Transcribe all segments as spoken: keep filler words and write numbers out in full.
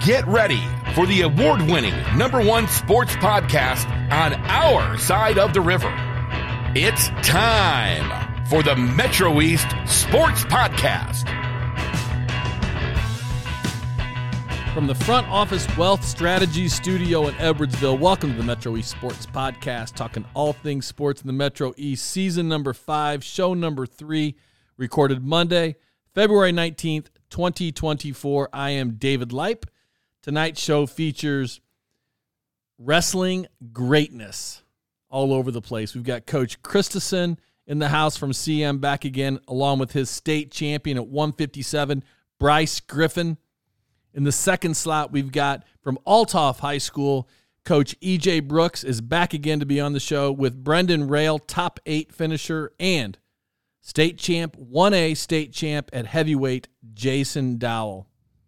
Get ready for the award-winning number one sports podcast on our side of the river. It's time for the Metro East Sports Podcast. From the Front Office Wealth Strategies Studio in Edwardsville, welcome to the Metro East Sports Podcast, talking all things sports in the Metro East, season number five, show number three, recorded Monday, February nineteenth, twenty twenty-four. I am David Leip. Tonight's show features wrestling greatness all over the place. We've got Coach Christensen in the house from C M back again, along with his state champion at one fifty-seven, Bryce Griffin. In the second slot, we've got from Althoff High School, Coach E J Brooks is back again to be on the show with Brendan Rail, top eight finisher, and state champ, one A state champ at heavyweight, Jason Dowell.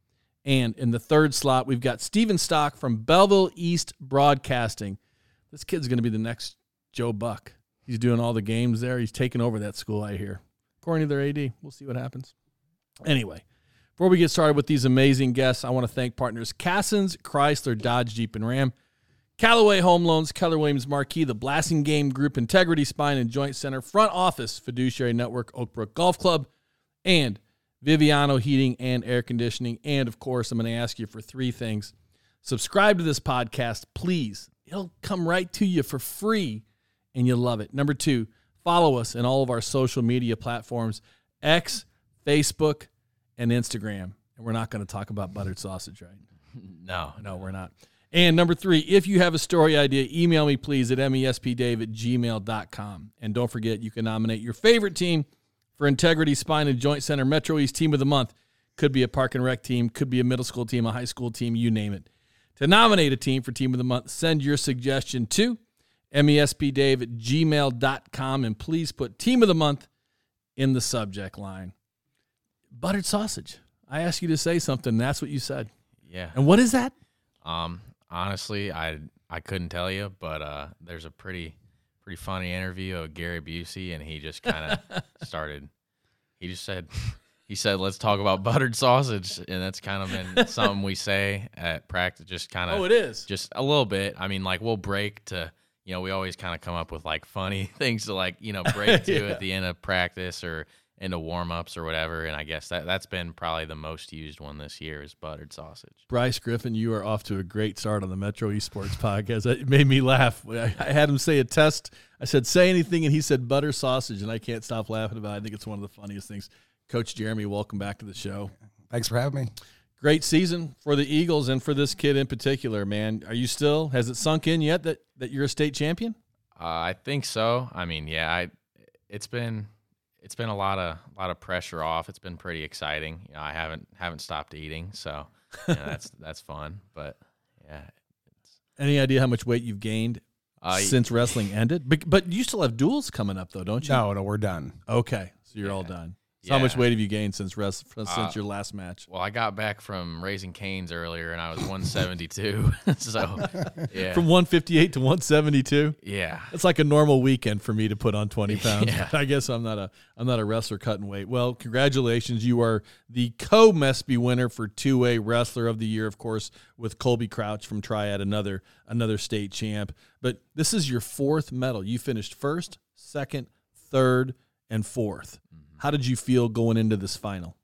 And in the third slot, we've got Steven Stock from Belleville East Broadcasting. This kid's going to be the next Joe Buck. He's doing all the games there. He's taking over that school, I hear. According to their A D, we'll see what happens. Anyway, before we get started with these amazing guests, I want to thank partners Cassens, Chrysler, Dodge, Jeep, and Ram, Callaway Home Loans, Keller Williams Marquee, the Blasting Game Group, Integrity Spine and Joint Center, Front Office Fiduciary Network, Oakbrook Golf Club, and Viviano Heating and Air Conditioning. And, of course, I'm going to ask you for three things. Subscribe to this podcast, please. It'll come right to you for free, and you'll love it. Number two, follow us in all of our social media platforms, X, Facebook, and Instagram. And we're not going to talk about buttered sausage, right? No. No, we're not. And number three, if you have a story idea, email me, please, at mespdave at gmail dot com. And don't forget, you can nominate your favorite team for Integrity Spine and Joint Center Metro East Team of the Month. Could be a park and rec team, could be a middle school team, a high school team, you name it. To nominate a team for Team of the Month, send your suggestion to mespdave at gmail dot com, and please put Team of the Month in the subject line. Buttered sausage. I asked you to say something, and that's what you said. Yeah. And what is that? Um. Honestly, I I couldn't tell you, but uh, there's a pretty pretty funny interview of Gary Busey, and he just kind of started. He just said, he said, "Let's talk about buttered sausage," and that's kind of been something we say at practice. Just kind of. Oh, it is. Just a little bit. I mean, like we'll break to. You know, we always kind of come up with like funny things to like you know break to Yeah. at the end of practice or into warm-ups or whatever, and I guess that, that's been probably the most used one this year is buttered sausage. Bryce Griffin, you are off to a great start on the Metro East Sports Podcast. It made me laugh. I had him say a test. I said, say anything, and he said butter sausage, and I can't stop laughing about it. I think it's one of the funniest things. Coach Jeremy, welcome back to the show. Thanks for having me. Great season for the Eagles and for this kid in particular, man. Are you still, has it sunk in yet that, that you're a state champion? Uh, I think so. I mean, yeah, I it's been – It's been a lot of a lot of pressure off. It's been pretty exciting. You know, I haven't haven't stopped eating, so you know, that's that's fun. But yeah, it's, Any idea how much weight you've gained uh, since wrestling ended? But, but you still have duels coming up, though, don't you? No, no, we're done. Okay, so you're Yeah. all done. So how much Yeah. weight have you gained since rest, since Uh, your last match? Well, I got back from Raising Cane's earlier, and I was one seventy-two. So yeah, From one fifty-eight to one seventy-two? yeah, It's like a normal weekend for me to put on twenty pounds. Yeah. I guess I'm not a I'm not a wrestler cutting weight. Well, congratulations. You are the co-Mespy winner for two A Wrestler of the Year, of course, with Colby Crouch from Triad, another another state champ. But this is your fourth medal. You finished first, second, third, and fourth. How did you feel going into this final?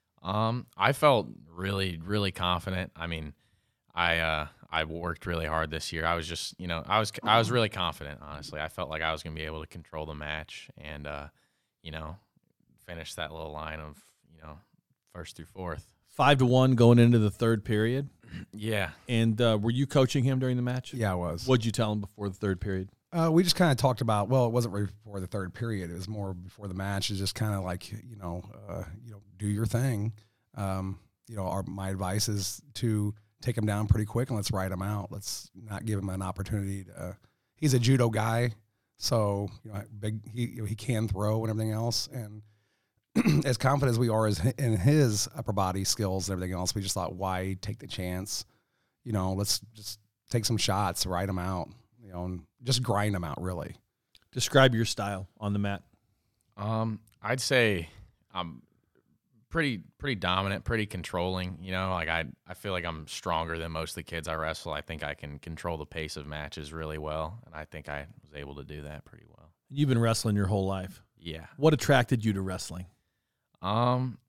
Um, I felt really, really confident. I mean, I uh, I worked really hard this year. I was just, you know, I was I was really confident. Honestly, I felt like I was going to be able to control the match and, uh, you know, finish that little line of, you know, first through fourth. Five to one going into the third period. Yeah. And uh, were you coaching him during the match? Yeah, I was. What'd you tell him before the third period? Uh, we just kind of talked about, well, it wasn't right before the third period. It was more before the match. It's just kind of like, you know, uh, you know, do your thing. Um, you know, our, my advice is to take him down pretty quick and let's ride him out. Let's not give him an opportunity to, uh, he's a judo guy. So, you know, big, he, you know, he can throw and everything else. And as confident as we are as in his upper body skills and everything else, we just thought, why take the chance? You know, let's just take some shots, ride him out, you know, and just grind him out, really. Describe your style on the mat. Um, I'd say I'm pretty pretty dominant, pretty controlling. You know, like I I feel like I'm stronger than most of the kids I wrestle. I think I can control the pace of matches really well, and I think I was able to do that pretty well. You've been wrestling your whole life. Yeah. What attracted you to wrestling? Um,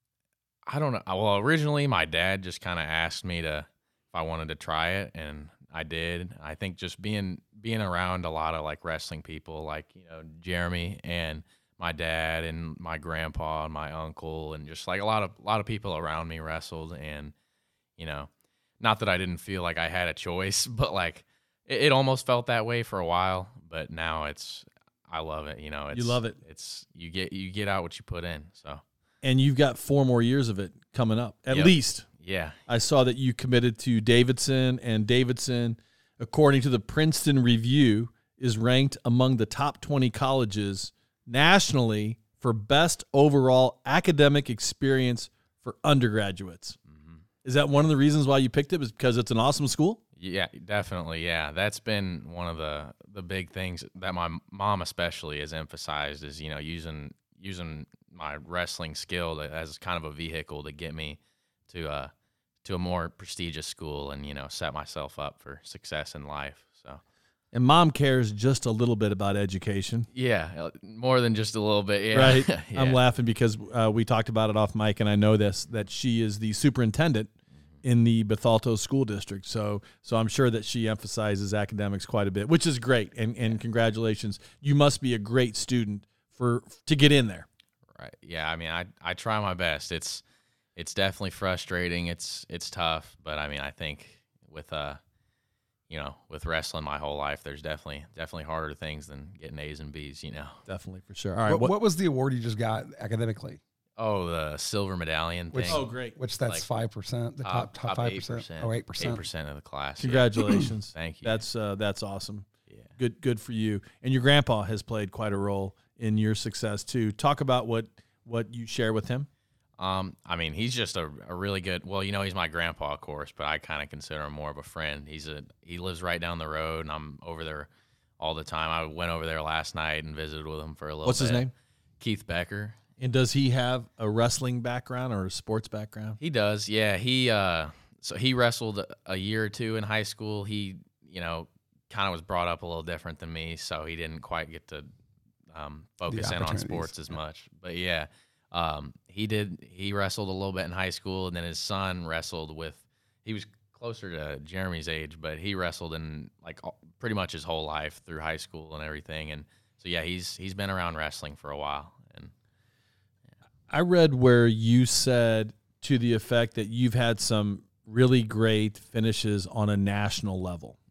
I don't know. Well, originally my dad just kind of asked me to if I wanted to try it, and I did. I think just being being around a lot of like wrestling people, like you know Jeremy and my dad and my grandpa and my uncle, and just like a lot of a lot of people around me wrestled, and you know, not that I didn't feel like I had a choice, but like it, it almost felt that way for a while. But now it's I love it. You know, it's, You love it. It's you get you get out what you put in. So And you've got four more years of it coming up, at Yep. least. yeah, I saw that you committed to Davidson, and Davidson, according to the Princeton Review, is ranked among the top twenty colleges nationally for best overall academic experience for undergraduates. Mm-hmm. Is that one of the reasons why you picked it? Is because it's an awesome school? Yeah, definitely. Yeah, that's been one of the the big things that my mom especially has emphasized is you know using using my wrestling skill to, as kind of a vehicle to get me to uh to a more prestigious school and you know set myself up for success in life. So And mom cares just a little bit about education. yeah, more than just a little bit. Yeah, Right. yeah. I'm laughing because uh, we talked about it off mic, and I know this, that she is the superintendent in the Bethalto School District. So so I'm sure that she emphasizes academics quite a bit, which is great. And and congratulations. You must be a great student for to get in there. Right. Yeah. I mean, I I try my best. It's it's definitely frustrating. It's it's tough, but I mean, I think with uh, you know, with wrestling my whole life, there's definitely definitely harder things than getting A's and B's. You know. Definitely, for sure. All right. What, What, what was the award you just got academically? Oh, the silver medallion Which- thing. oh, great. Which that's Like, five percent, the top top five percent, oh eight percent. Eight percent of the class. yeah. Congratulations. Thank you. That's uh, that's awesome. yeah. Good good for you. And your grandpa has played quite a role in your success too. Talk about what what you share with him. Um, I mean, he's just a, a really good. Well, you know, he's my grandpa, of course, but I kind of consider him more of a friend. He's a he lives right down the road, and I'm over there all the time. I went over there last night and visited with him for a little. What's his bit. name? Keith Becker. And does he have a wrestling background or a sports background? He does, yeah. He uh, so he wrestled a year or two in high school. He, you know, kind of was brought up a little different than me, so he didn't quite get to um, focus in on opportunities, sports as yeah. much. But yeah, um, he did. He wrestled a little bit in high school, and then his son wrestled with. He was closer to Jeremy's age, but he wrestled in like all, pretty much his whole life through high school and everything. And so yeah, he's he's been around wrestling for a while. And I read where you said to the effect that you've had some really great finishes on a national level.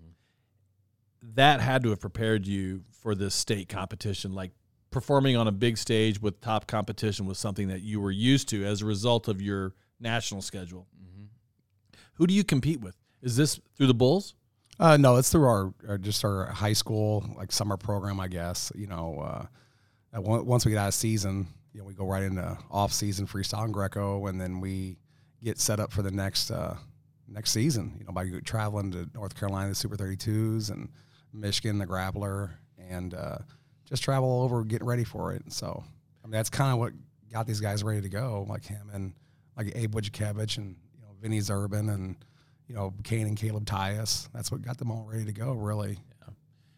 That had to have prepared you for this state competition. Like performing on a big stage with top competition was something that you were used to as a result of your national schedule. mm-hmm. Who do you compete with? Is this through the Bulls? Uh, no, it's through our, our just our high school like summer program, I guess. You know, uh, on- once we get out of season, you know, we go right into off season freestyle and Greco, and then we get set up for the next uh, next season. You know, by traveling to North Carolina, the Super thirty-twos, and Michigan, the Grappler, and uh, just travel all over, getting ready for it. And so, I mean, that's kind of what got these guys ready to go, like him and like Abe Wojciechowicz and you know Vinny Zerbin and you know Kane and Caleb Tyus. That's what got them all ready to go, really. Yeah.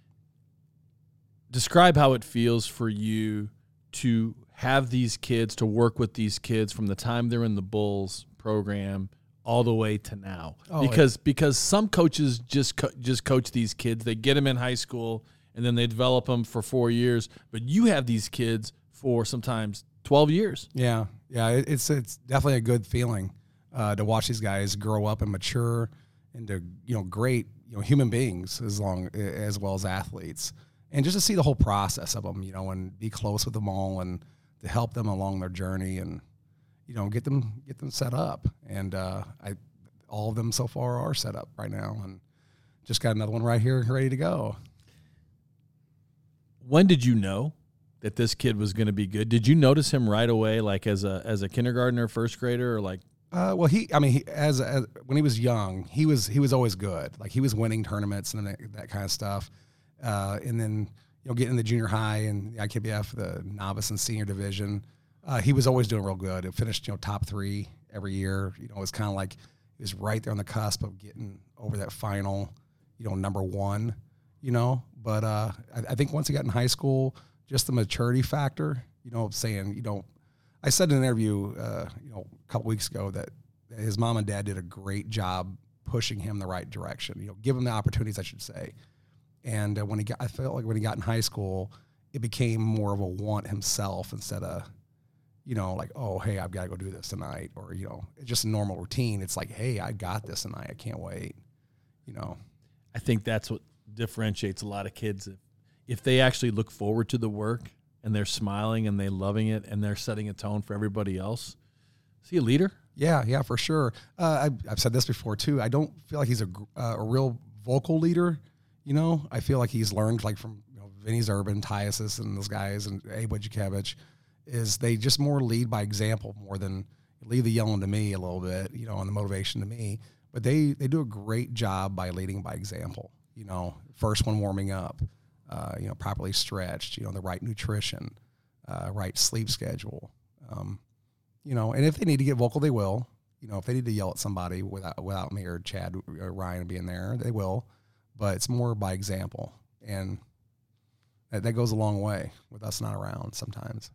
Describe how it feels for you to have these kids, to work with these kids from the time they're in the Bulls program all the way to now. Oh, because because some coaches just co- just coach these kids. They get them in high school and then they develop them for four years. But you have these kids for sometimes twelve years. Yeah, yeah, it, it's it's definitely a good feeling uh, to watch these guys grow up and mature into you know great you know human beings as long as well as athletes, and just to see the whole process of them, you know, and be close with them all and to help them along their journey and you know get them get them set up. And uh, I all of them so far are set up right now, and just got another one right here ready to go. When did you know that this kid was going to be good? Did you notice him right away, like as a as a kindergartner, first grader, or like? Uh, well, he, I mean, he, as, as when he was young, he was he was always good. Like he was winning tournaments and that, that kind of stuff. Uh, and then you know, getting in the junior high and the I K B F, the novice and senior division, Uh, he was always doing real good. It finished, you know, top three every year. You know, it was kind of like he was right there on the cusp of getting over that final, you know, number one, you know. But uh, I, I think once he got in high school, just the maturity factor, you know, saying, you know, I said in an interview, uh, you know, a couple weeks ago that his mom and dad did a great job pushing him the right direction, you know, give him the opportunities, I should say. And uh, when he got, I felt like when he got in high school, it became more of a want himself instead of, you know, like, oh, hey, I've got to go do this tonight. Or, you know, it's just a normal routine. It's like, hey, I got this tonight. I can't wait, you know. I think that's what differentiates a lot of kids. If, if they actually look forward to the work and they're smiling and they're loving it and they're setting a tone for everybody else. Is he a leader? Yeah, yeah, for sure. Uh, I, I've said this before, too. I don't feel like he's a, uh, a real vocal leader, you know. I feel like he's learned, like, from you know, Vinny Zerban, Tyus, and those guys, and Abe Wojciechowicz, is they just more lead by example more than leave the yelling to me a little bit, you know, and the motivation to me. But they, they do a great job by leading by example, you know, first one warming up, uh, you know, properly stretched, you know, the right nutrition, uh, right sleep schedule, um, you know, and if they need to get vocal, they will. You know, if they need to yell at somebody without without me or Chad or Ryan being there, they will. But it's more by example, and that, that goes a long way with us not around sometimes.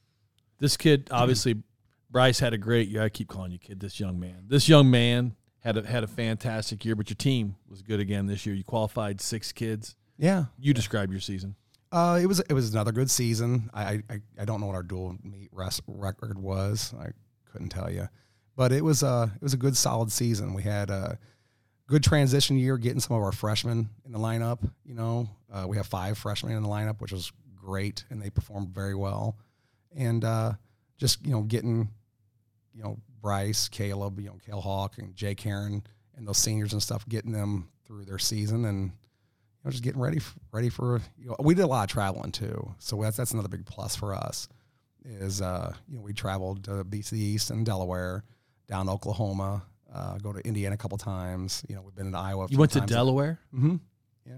This kid, obviously, Bryce had a great year. I keep calling you kid, this young man. This young man had a, had a fantastic year, but your team was good again this year. You qualified six kids. Yeah. You describe your season. Uh, it was it was another good season. I I, I don't know what our dual meet rest record was. I couldn't tell you, but it was uh it was a good solid season. We had a good transition year, getting some of our freshmen in the lineup. You know, uh, we have five freshmen in the lineup, which was great, and they performed very well. And uh, just you know getting you know Bryce, Caleb, you know Cale Hawk, and Jay Karen, and those seniors and stuff, getting them through their season and. You know, just getting ready, for, ready for. You know, we did a lot of traveling too, so that's that's another big plus for us. Is uh, you know, we traveled to B C East and Delaware, down to Oklahoma, uh, go to Indiana a couple times. You know, we've been in Iowa. A You few went to times. Delaware? Mm-hmm. Yeah.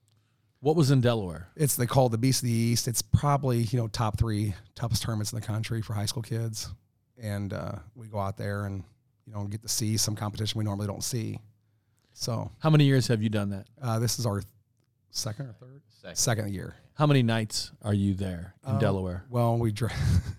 What was in Delaware? It's they call it the B C East. It's probably you know top three toughest tournaments in the country for high school kids, and uh, we go out there and you know get to see some competition we normally don't see. So, how many years have you done that? Uh, this is our second or third Second. second year. How many nights are you there in Uh, Delaware? Well, we dr-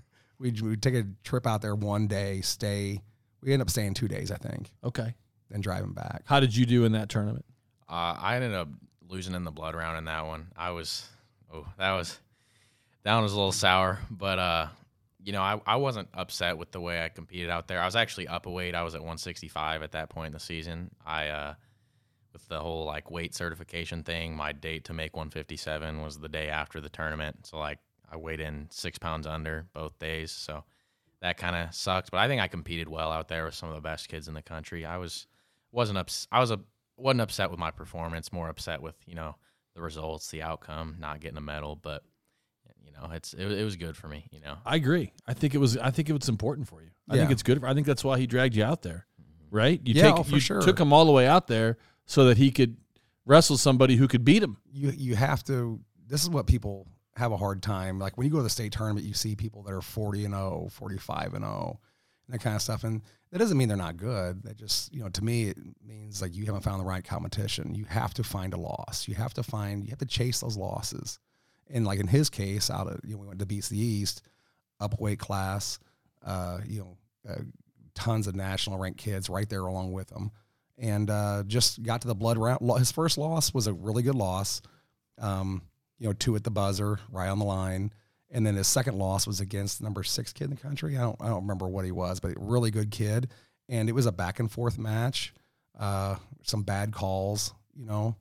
we we take a trip out there one day, stay. We end up staying two days, I think, Okay. then driving back. How did you do in that tournament? Uh, I ended up losing in the blood round in that one. I was, oh, that was, that one was a little sour, but, uh, you know, I, I wasn't upset with the way I competed out there. I was actually up a weight. I was at one sixty-five at that point in the season. I, uh, with the whole, like, weight certification thing, my date to make one fifty-seven was the day after the tournament. So, like, I weighed in six pounds under both days. So that kind of sucked. But I think I competed well out there with some of the best kids in the country. I was, wasn't ups- I was a, wasn't upset with my performance, more upset with, you know, the results, the outcome, not getting a medal. But, you know, it's it, it was good for me, you know. I agree. I think it was I think it was important for you. I think Yeah. it's good. For, I think that's why he dragged you out there, right? You Yeah, take, oh, for you sure. took him all the way out there so that he could wrestle somebody who could beat him. You you have to. This is what people have a hard time. Like when you go to the state tournament, you see people that are forty and oh, forty-five and oh, and that kind of stuff. And that doesn't mean they're not good. That just, you know, to me, it means like you haven't found the right competition. You have to find a loss. You have to find. You have to chase those losses. And like in his case, out of you know, we went to B C East, up weight class, uh, you know, uh, tons of national ranked kids right there along with him. And uh, just got to the blood round. His first loss was a really good loss, um, you know, two at the buzzer, right on the line. And then his second loss was against the number six kid in the country. I don't, I don't remember what he was, but a really good kid. And it was a back and forth match. Uh, some bad calls, you know.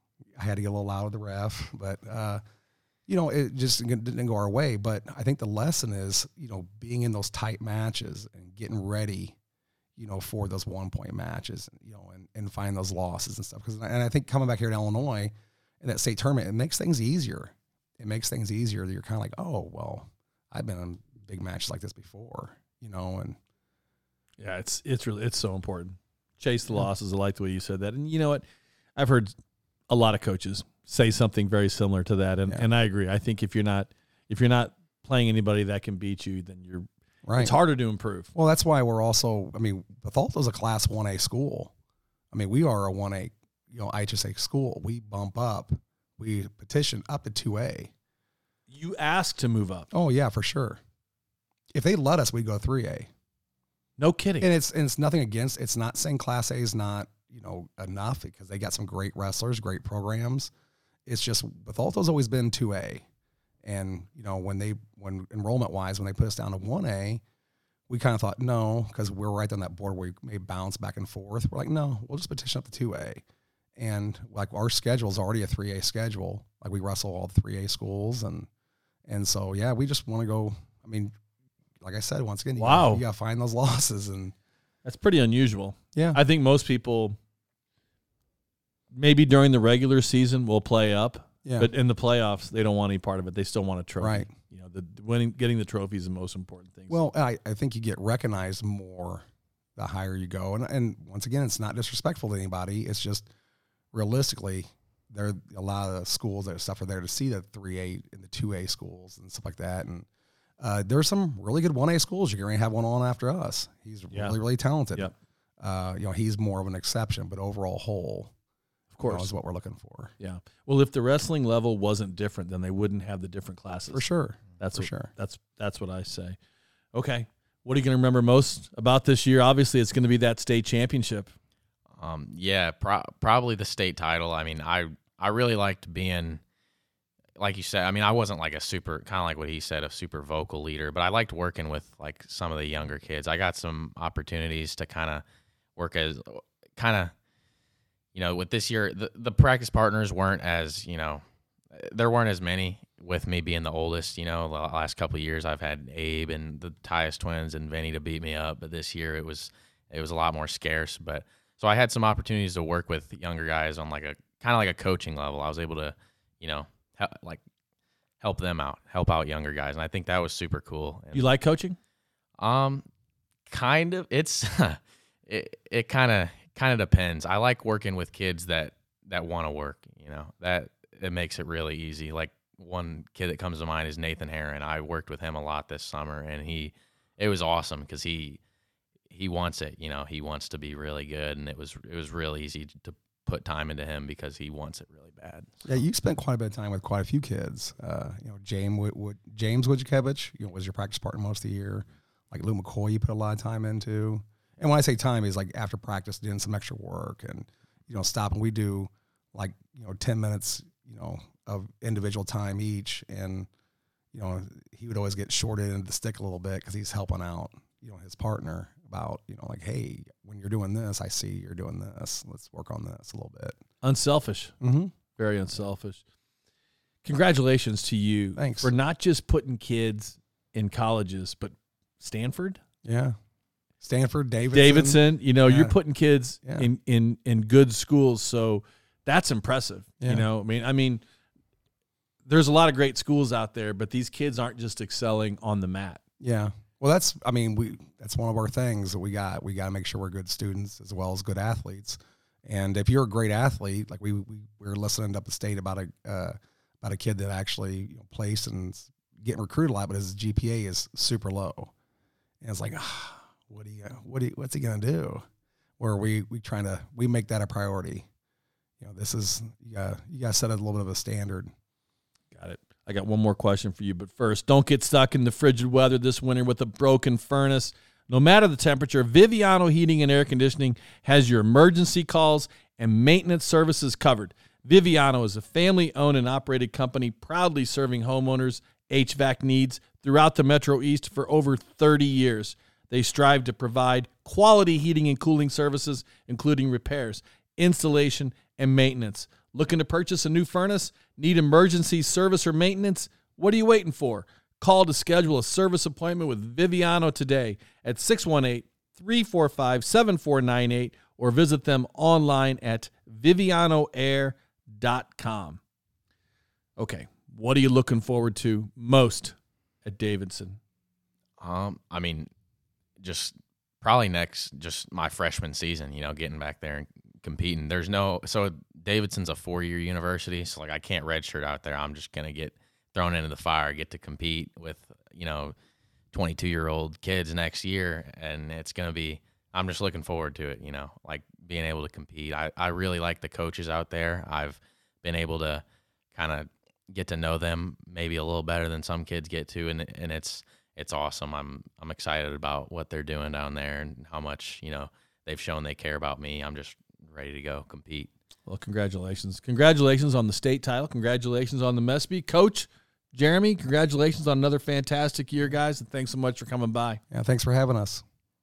I had to get a little loud with the ref, but uh, you know, it just didn't go our way. But I think the lesson is, you know, being in those tight matches and getting ready, you know, for those one point matches, you know, and, and find those losses and stuff. Because, and I think coming back here to Illinois in that state tournament, it makes things easier. It makes things easier. You're kind of like, oh, well, I've been in big matches like this before, you know, and Yeah, it's it's really it's so important. Chase the losses. I like the way you said that. And you know what? I've heard a lot of coaches say something very similar to that, and, Yeah. and I agree. I think if you're not if you're not playing anybody that can beat you, then you're Right. It's harder to improve. Well, that's why we're also, I mean, Bethalto's a class one A school. I mean, we are a one A, you know, I H S A school. We bump up, we petition up to two A. You ask to move up. Oh yeah, for sure. If they let us, we'd go three A. No kidding. And it's, and it's nothing against, it's not saying class A is not, you know, enough, because they got some great wrestlers, great programs. It's just Bethalto's always been two A. And, you know, when they, when enrollment wise, when they put us down to one A, we kind of thought, no, because we're right on that board where we may bounce back and forth. We're like, no, we'll just petition up to two A. And like our schedule is already a three A schedule. Like we wrestle all the three A schools. And, and so, yeah, we just want to go. I mean, like I said, once again, you wow. gotta, you got to find those losses. And that's pretty unusual. Yeah. I think most people, maybe during the regular season, will play up. Yeah. But in the playoffs, they don't want any part of it. They still want a trophy. Right. You know, the winning, getting the trophy is the most important thing. Well, I, I think you get recognized more the higher you go. And, and once again, it's not disrespectful to anybody. It's just realistically, there are a lot of schools that stuff are there to see the three A and the two A schools and stuff like that. And uh, there's some really good one A schools. You're going to have one on after us. He's Yeah. really, really talented. Yep. Uh, you know, he's more of an exception, but overall whole, Of course, you know, is what we're looking for. Yeah. Well, if the wrestling level wasn't different, then they wouldn't have the different classes. For sure. That's For what, sure. That's that's what I say. Okay. What are you going to remember most about this year? Obviously, it's going to be that state championship. Um, yeah, pro- probably the state title. I mean, I I really liked being, like you said. I mean, I wasn't like a super, kind of like what he said, a super vocal leader, but I liked working with like some of the younger kids. I got some opportunities to kind of work as kind of. You know, with this year, the, the practice partners weren't as, you know, there weren't as many with me being the oldest. You know, the last couple of years I've had Abe and the Tyus twins and Vinny to beat me up, but this year it was it was a lot more scarce. But so I had some opportunities to work with younger guys on like a kind of like a coaching level. I was able to, you know, help, like help them out, help out younger guys, and I think that was super cool. And, You like coaching? Um, kind of. It's it it kind of. Kind of depends. I like working with kids that, that want to work, you know, that it makes it really easy. Like one kid that comes to mind is Nathan Herron. I worked with him a lot this summer, and he, it was awesome because he, he wants it, you know, he wants to be really good. And it was, it was real easy to put time into him because he wants it really bad. So. Yeah, you spent quite a bit of time with quite a few kids. Uh, you know, James Wood, Wood, James Wojciechowicz, you know, was your practice partner most of the year. Like Lou McCoy, you put a lot of time into. And when I say time, is like after practice doing some extra work and, you know, stopping. We do like, you know, ten minutes, you know, of individual time each. And, you know, he would always get shorted into the stick a little bit because he's helping out, you know, his partner about, you know, like, hey, when you're doing this, I see you're doing this. Let's work on this a little bit. Unselfish. Mm-hmm. Very unselfish. Congratulations to you. Thanks. For not just putting kids in colleges, but Stanford. Yeah. Stanford, Davidson. Davidson, you know, Yeah. you're putting kids Yeah. in, in, in good schools. So that's impressive. Yeah. You know, I mean, I mean, there's a lot of great schools out there, but these kids aren't just excelling on the mat. Yeah. Well, that's, I mean, we, that's one of our things that we got. We got to make sure we're good students as well as good athletes. And if you're a great athlete, like we, we, we were listening up the state about a, uh, about a kid that actually, you know, placed and getting recruited a lot, but his G P A is super low. And it's like, ah, what do you, what do you, what's he going to do? Where we, we trying to, we make that a priority. You know, this is, you got you got to set a little bit of a standard. Got it. I got one more question for you, but first, don't get stuck in the frigid weather this winter with a broken furnace. No matter the temperature, Viviano Heating and Air Conditioning has your emergency calls and maintenance services covered. Viviano is a family-owned and operated company proudly serving homeowners' H V A C needs throughout the Metro East for over thirty years. They strive to provide quality heating and cooling services, including repairs, installation, and maintenance. Looking to purchase a new furnace? Need emergency service or maintenance? What are you waiting for? Call to schedule a service appointment with Viviano today at six one eight, three four five, seven four nine eight or visit them online at viviano air dot com. Okay, what are you looking forward to most at Davidson? Um, I mean, just probably next, just my freshman season, you know, getting back there and competing. There's no, so Davidson's a four-year university, so like I can't redshirt out there. I'm just going to get thrown into the fire, get to compete with, you know, twenty-two-year-old kids next year, and it's going to be – I'm just looking forward to it, you know, like being able to compete. I, I really like the coaches out there. I've been able to kind of get to know them maybe a little better than some kids get to, and and it's it's awesome. I'm I'm excited about what they're doing down there and how much, you know, they've shown they care about me. I'm just ready to go compete. Well, congratulations. Congratulations on the state title. Congratulations on the Mespy. Coach Jeremy, congratulations on another fantastic year, guys, and thanks so much for coming by. Yeah, thanks for having us.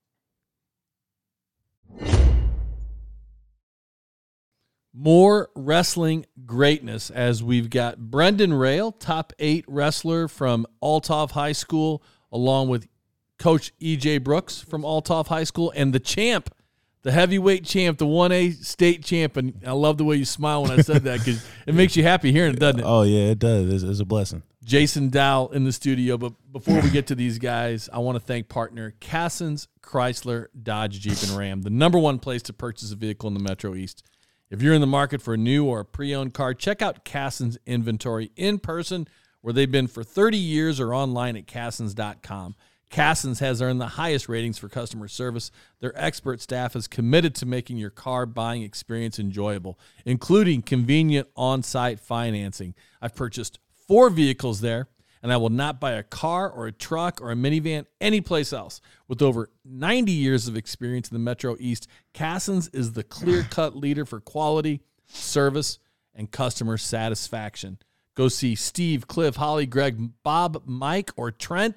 More wrestling greatness as we've got Brendan Rail, top eight wrestler from Althoff High School, along with Coach E J Brooks from Althoff High School, and the champ, the heavyweight champ, the one A state champ. And I love the way you smile when I said that because it makes you happy hearing it, doesn't it? Oh, yeah, it does. It's, it's a blessing. Jason Dow in the studio. But before we get to these guys, I want to thank partner Cassens Chrysler Dodge Jeep and Ram, the number one place to purchase a vehicle in the Metro East. If you're in the market for a new or a pre-owned car, check out Cassens Inventory in person, where they've been for thirty years, or online at cassens dot com. Cassens has earned the highest ratings for customer service. Their expert staff is committed to making your car buying experience enjoyable, including convenient on-site financing. I've purchased four vehicles there, and I will not buy a car or a truck or a minivan anyplace else. With over ninety years of experience in the Metro East, Cassens is the clear-cut leader for quality, service, and customer satisfaction. Go see Steve, Cliff, Holly, Greg, Bob, Mike, or Trent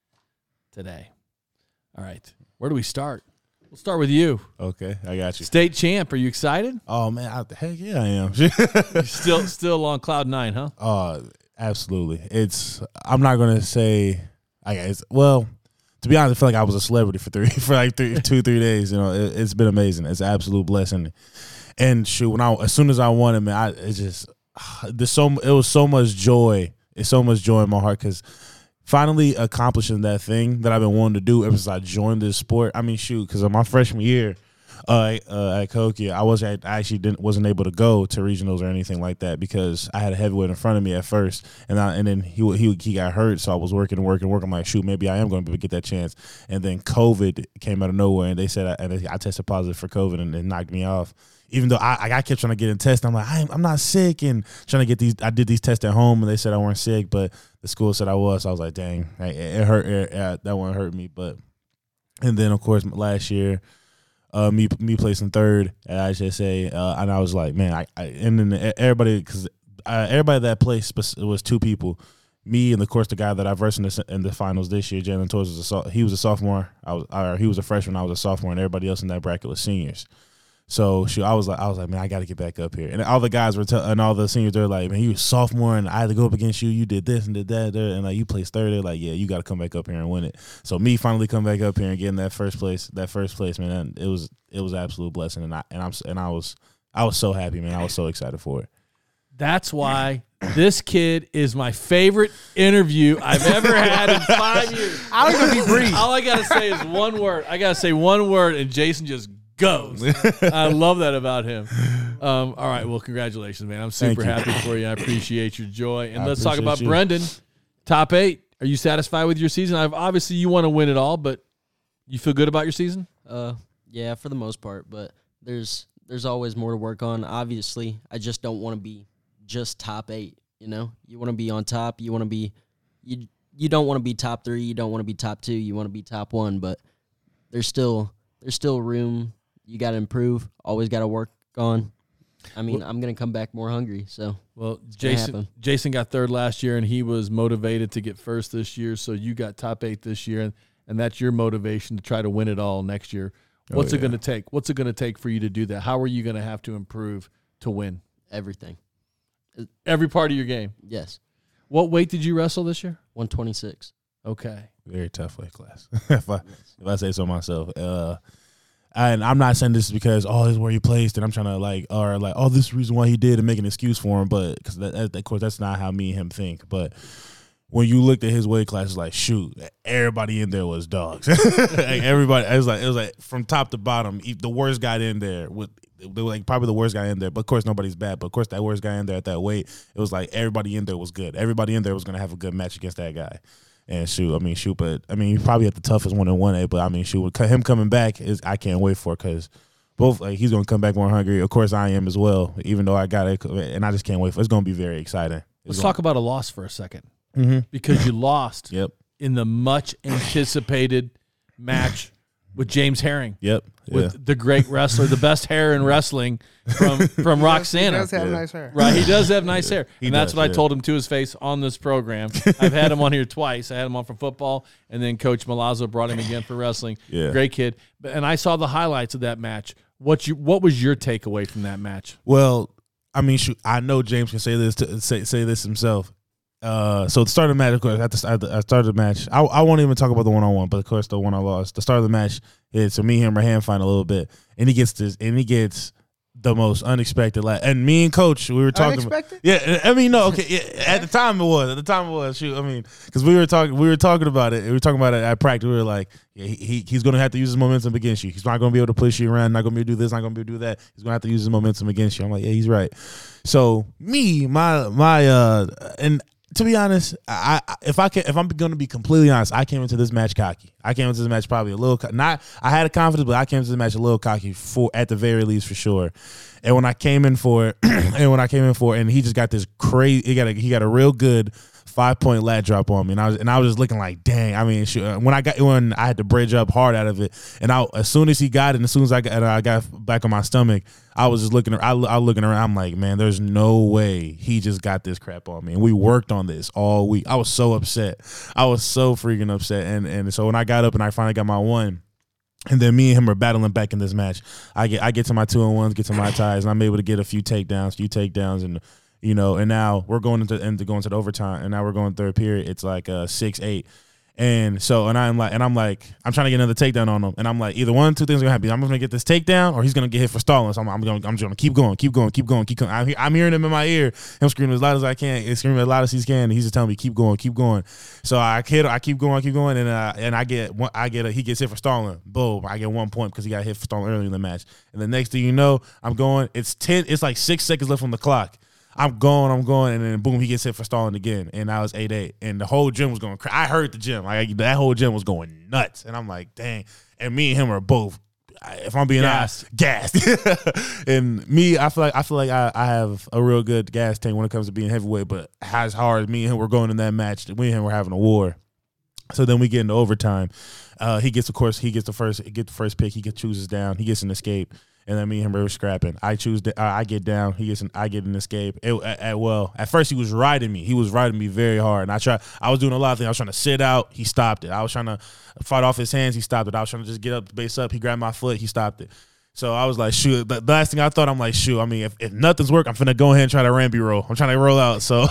today. All right. Where do we start? We'll start with you. Okay, I got you. State champ. Are you excited? Oh, man, I, heck yeah, I am. You're still still on cloud nine, huh? Uh, absolutely. It's. I'm not gonna say. I guess. Well, to be honest, I feel like I was a celebrity for three, for like three, two, three days. You know, it, it's been amazing. It's an absolute blessing. And shoot, when I as soon as I won it, man, I it just there's so it was so much joy. It's so much joy in my heart because finally accomplishing that thing that I've been wanting to do ever since I joined this sport. I mean, shoot, because of my freshman year uh, uh, at Kokia, I was I actually didn't wasn't able to go to regionals or anything like that because I had a heavyweight in front of me at first, and I, and then he he he got hurt, so I was working and working and working. I'm like, shoot, maybe I am going to get that chance. And then COVID came out of nowhere, and they said I, and I tested positive for COVID, and it knocked me off. Even though I, I kept trying to get in tests, I'm like, I'm, I'm not sick, and trying to get these. I did these tests at home, and they said I weren't sick, but the school said I was. So I was like, dang, it, it hurt. It, it, that one hurt me. But and then of course last year, uh, me me placing third at I H S A, uh, and I was like, man, I, I and then everybody because uh, everybody that placed was two people. Me and of course the guy that I versed in the, in the finals this year, Jalen Torres, was a he was a sophomore. I was, or he was a freshman. I was a sophomore, and everybody else in that bracket was seniors. So shoot, I was like, I was like, man, I got to get back up here. And all the guys were, t- and all the seniors, they're like, man, you were sophomore, and I had to go up against you. You did this and did that, and like you placed third. They're like, yeah, you got to come back up here and win it. So me finally come back up here and getting that first place, that first place, man, it was it was an absolute blessing, and I and I'm and I was I was so happy, man. I was so excited for it. That's why this kid is my favorite interview I've ever had in five years. I don't even be brief. All I gotta say is one word. I gotta say one word, and Jason just goes. I love that about him. Um, all right, well, congratulations, man. I'm super happy for you. I appreciate your joy. And I let's talk about you. Brendan. Top eight. Are you satisfied with your season? I've obviously you want to win it all, but you feel good about your season? Uh, yeah, for the most part. But there's there's always more to work on. Obviously, I just don't want to be just top eight. You know, you want to be on top. You want to be you. You don't want to be top three. You don't want to be top two. You want to be top one. But there's still there's still room. You got to improve. Always got to work on. I mean, well, I'm going to come back more hungry. So, well, Jason, Jason got third last year, and he was motivated to get first this year. So you got top eight this year, and, and that's your motivation to try to win it all next year. What's oh, yeah. it going to take? What's it going to take for you to do that? How are you going to have to improve to win? Everything. Every part of your game? Yes. What weight did you wrestle this year? one twenty-six. Okay. Very tough weight class, if, I, yes. if I say so myself. Uh And I'm not saying this because, oh, this is where he placed, and I'm trying to, like, or, like, oh, this is the reason why he did and make an excuse for him. But, because, that, that, of course, that's not how me and him think. But when you looked at his weight class, it's like, shoot, everybody in there was dogs. Like, everybody, it was like, it was like from top to bottom, the worst guy in there, with, they were like probably the worst guy in there. But, of course, nobody's bad. But, of course, that worst guy in there at that weight, it was like everybody in there was good. Everybody in there was going to have a good match against that guy. And shoot, I mean, shoot, but I mean, he probably had the toughest one in one A. But I mean, shoot, him coming back is I can't wait for because both like he's gonna come back more hungry. Of course, I am as well. Even though I got it, and I just can't wait for. It's gonna be very exciting. It's Let's gonna, talk about a loss for a second mm-hmm. because you lost. Yep. In the much anticipated match with James Herring. Yep. With yeah. the great wrestler, the best hair in wrestling from from Roxana. He does have Yeah. nice hair. Right, he does have nice hair. He and that's does, what I yeah. told him to his face on this program. I've had him on here twice. I had him on for football, and then Coach Malazzo brought him again for wrestling. Yeah. Great kid. But And I saw the highlights of that match. What you? What was your takeaway from that match? Well, I mean, shoot, I know James can say this to, say say this himself. Uh, so the start of the match, of course, at the, at the I started the match. I, I won't even talk about the one on one, but of course the one I lost. The start of the match is so me and him are hand fighting a little bit, and he gets this, and he gets the most unexpected. Like, and me and Coach, we were talking. Unexpected? Yeah, I mean, no, okay. Yeah, at the time it was. At the time it was. Shoot, I mean, because we were talking, we were talking about it. We were talking about it at practice. We were like, yeah, he, he he's going to have to use his momentum against you. He's not going to be able to push you around. Not going to be able to do this. Not going to be able to do that. He's going to have to use his momentum against you. I'm like, yeah, he's right. So me, my my uh, and. To be honest, I, I if I can, if I'm going to be completely honest, I came into this match cocky. I came into this match probably a little not. I had a confidence, but I came into the match a little cocky for at the very least for sure. And when I came in for it, and when I came in for it, and he just got this crazy. He got a, he got a real good five point lat drop on me, and I was and I was just looking like, dang. I mean, shoot, when I got when I had to bridge up hard out of it, and I as soon as he got it, and as soon as I got I got back on my stomach, I was just looking. I, I was looking around. I'm like, man, there's no way he just got this crap on me. And we worked on this all week. I was so upset. I was so freaking upset. And and so when I got up and I finally got my one. And then me and him are battling back in this match. I get I get to my two and ones, get to my ties, and I'm able to get a few takedowns, few takedowns, and you know, and now we're going into into going to the overtime, and now we're going third period. It's like uh six eight, and so and I'm like and I'm like I'm trying to get another takedown on him, and I'm like either one two things are gonna happen. I'm gonna get this takedown, or he's gonna get hit for stalling. So I'm, I'm gonna I'm just gonna keep going, keep going, keep going, keep going. I'm, I'm hearing him in my ear, him screaming as loud as I can, he's screaming as loud as he can, and he's just telling me keep going, keep going. So I kid, I keep going, keep going, and uh, and I get one, I get a, he gets hit for stalling. Boom, I get one point because he got hit for stalling earlier in the match. And the next thing you know, I'm going. It's ten. It's like six seconds left on the clock. I'm going, I'm going, and then boom, he gets hit for stalling again, and now it's eight eight, and the whole gym was going crazy. I heard the gym, like that whole gym was going nuts, and I'm like, dang. And me and him are both, if I'm being Gassed. honest, gassed. And me, I feel like I feel like I, I have a real good gas tank when it comes to being heavyweight, but as hard as me and him were going in that match, we and him were having a war. So then we get into overtime. Uh, he gets, of course, he gets the first, he gets the first pick. He gets chooses down. He gets an escape. And then me and him were scrapping. I choose. Uh, I get down. He gets. An, I get an escape. It, at, at, well, at first he was riding me. He was riding me very hard. And I try. I was doing a lot of things. I was trying to sit out. He stopped it. I was trying to fight off his hands. He stopped it. I was trying to just get up, base up. He grabbed my foot. He stopped it. So I was like, shoot. The last thing I thought, I'm like, shoot. I mean, if, if nothing's working, I'm finna go ahead and try to Ramby roll. I'm trying to roll out. So,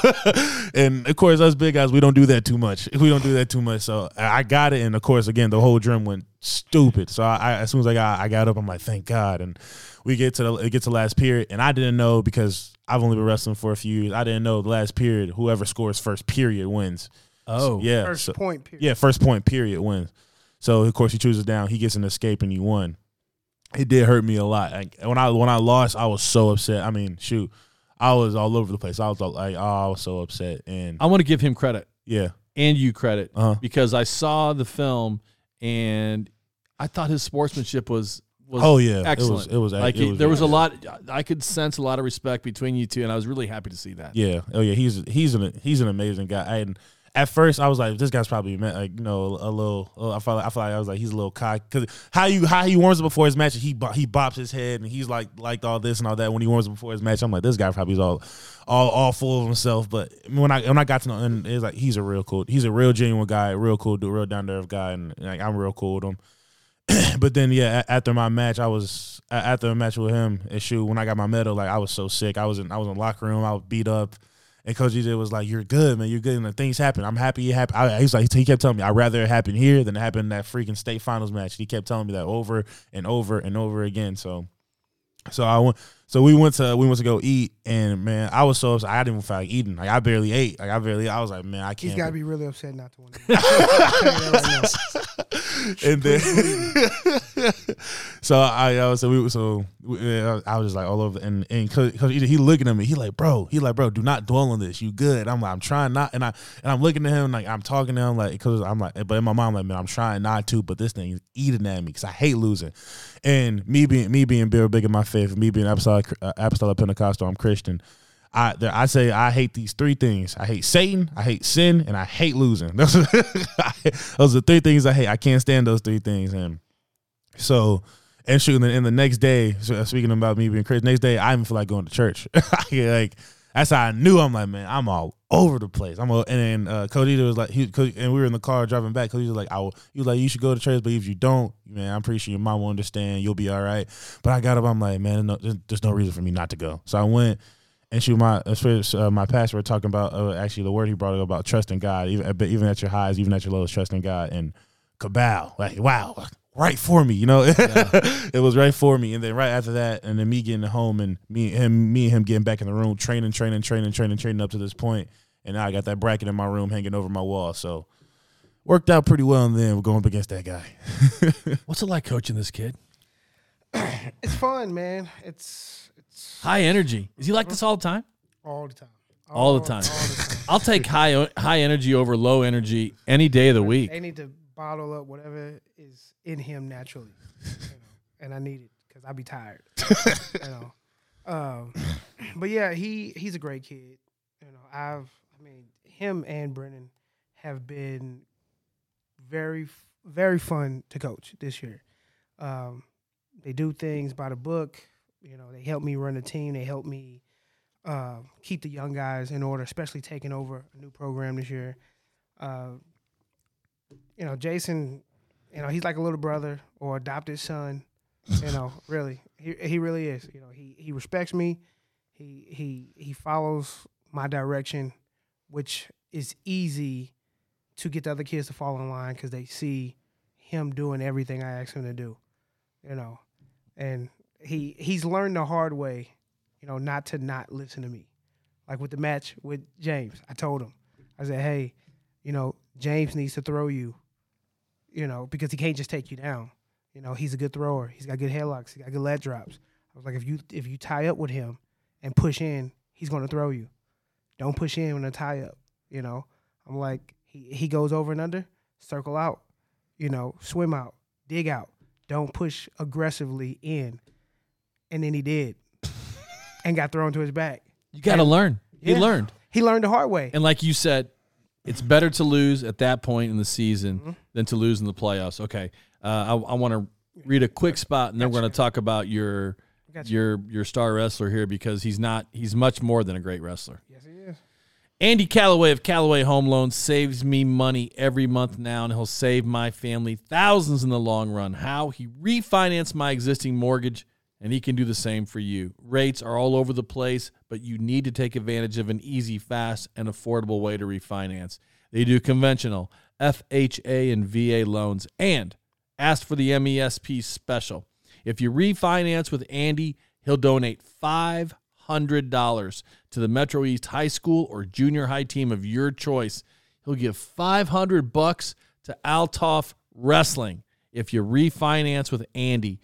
and of course, us big guys, we don't do that too much. We don't do that too much. So I got it, and of course, again, the whole gym went stupid. So I, I as soon as I got, I got up. I'm like, thank God. And we get to the, it gets to last period, and I didn't know because I've only been wrestling for a few years. I didn't know the last period, whoever scores first period wins. Oh, So, yeah, First so- point, period. yeah, first point period wins. So of course he chooses down. He gets an escape, and he won. It did hurt me a lot. Like, when I when I lost, I was so upset. I mean, shoot, I was all over the place. I was like, oh, I was so upset, and I want to give him credit yeah, and you credit Uh-huh. because I saw the film and I thought his sportsmanship was was oh yeah, excellent. It was, it was like it he- was there was a really lot. I could sense a lot of respect between you two, and I was really happy to see that. Yeah. Oh yeah. He's he's an he's an amazing guy. And at first I was like, this guy's probably like you know a little. I felt like, I felt like I was like he's a little cocky because how you how he warms up before his match, he bo- he bops his head and he's like like all this and all that when he warms up before his match. I'm like, this guy probably is all all all full of himself. But when I when I got to know, and it's like he's a real cool, he's a real genuine guy, real cool dude, real down to earth guy, and like I'm real cool with him. But then yeah, a- after my match, I was a- after a match with him and shoot when I got my medal, like I was so sick. I was in I was in the locker room. I was beat up. And Coach E J was like, "You're good, man. You're good." And the things happen. I'm happy it happened. I, he's like, he kept telling me, "I'd rather it happen here than it happen in that freaking state finals match." He kept telling me that over and over and over again. So, so I went. So we went to we went to go eat, and man, I was so upset. I didn't even feel like eating. Like I barely ate. Like I barely. I was like, man, I can't. He's got to be really upset not to win. I'm telling you that right now. and then so I, I was so we so we, I was just like all over and and cause, cause he looking at me, he like bro, he like bro, do not dwell on this. You good? I'm like I'm trying not, and I and I'm looking at him like I'm talking to him like because I'm like, but in my mind I'm like man, I'm trying not to, but this thing is eating at me because I hate losing, and me being me being Bill big in my faith, me being apostolic uh, apostolic Pentecostal, I'm Christian. I I say I hate these three things. I hate Satan, I hate sin, and I hate losing. Those are, those are three things I hate. I can't stand those three things. And so, and shooting, and the next day, so speaking about me being crazy, next day I even feel like going to church. Like that's how I knew. I'm like, man, I'm all over the place. I'm all, and then uh, Cody was like, he, and we were in the car driving back. Cody was like, I will, he was like, you should go to church, but if you don't, man, I'm pretty sure your mom will understand. You'll be all right. But I got up. I'm like, man, no, there's, there's no reason for me not to go. So I went. And she, my uh, my pastor, were talking about uh, actually the word he brought up about trusting God, even even at your highs, even at your lowest, trusting God. And kabal, like wow, right for me, you know, yeah. It was right for me. And then right after that, and then me getting home, and me him, me and him getting back in the room, training, training, training, training, training up to this point. And now I got that bracket in my room hanging over my wall. So worked out pretty well. And then we're going up against that guy. What's it like coaching this kid? It's fun, man. It's high energy. Is he like this all the time? All the time. All, all the time. All the time. I'll take high high energy over low energy any day of the week. They need to bottle up whatever is in him naturally, you know, and I need it because I be tired. you know, um, but yeah, he he's a great kid. You know, I've I mean him and Brennan have been very very fun to coach this year. Um, they do things by the book. You know, they help me run the team. They help me uh, keep the young guys in order, especially taking over a new program this year. Uh, you know, Jason, you know, he's like a little brother or adopted son. You know, really, he he really is. You know, he he respects me. He he he follows my direction, which is easy to get the other kids to fall in line because they see him doing everything I ask him to do. You know, and He he's learned the hard way, you know, not to not listen to me. Like with the match with James, I told him, I said, hey, you know, James needs to throw you, you know, because he can't just take you down. You know, he's a good thrower. He's got good headlocks. He got good leg drops. I was like, if you if you tie up with him and push in, he's going to throw you. Don't push in when a tie up. You know, I'm like, he he goes over and under, circle out, you know, swim out, dig out. Don't push aggressively in. And then he did, and got thrown to his back. You got to learn. He yeah, learned. He learned the hard way. And like you said, it's better to lose at that point in the season mm-hmm. than to lose in the playoffs. Okay, uh, I, I want to read a quick spot, and then we're going to talk about your your your star wrestler here because he's not. He's much more than a great wrestler. Yes, he is. Andy Callaway of Callaway Home Loans saves me money every month now, and he'll save my family thousands in the long run. How? He refinanced my existing mortgage, and he can do the same for you. Rates are all over the place, but you need to take advantage of an easy, fast, and affordable way to refinance. They do conventional, F H A, and V A loans, and ask for the M E S P special. If you refinance with Andy, he'll donate five hundred dollars to the Metro East High School or junior high team of your choice. He'll give five hundred bucks to Altoff Wrestling if you refinance with Andy.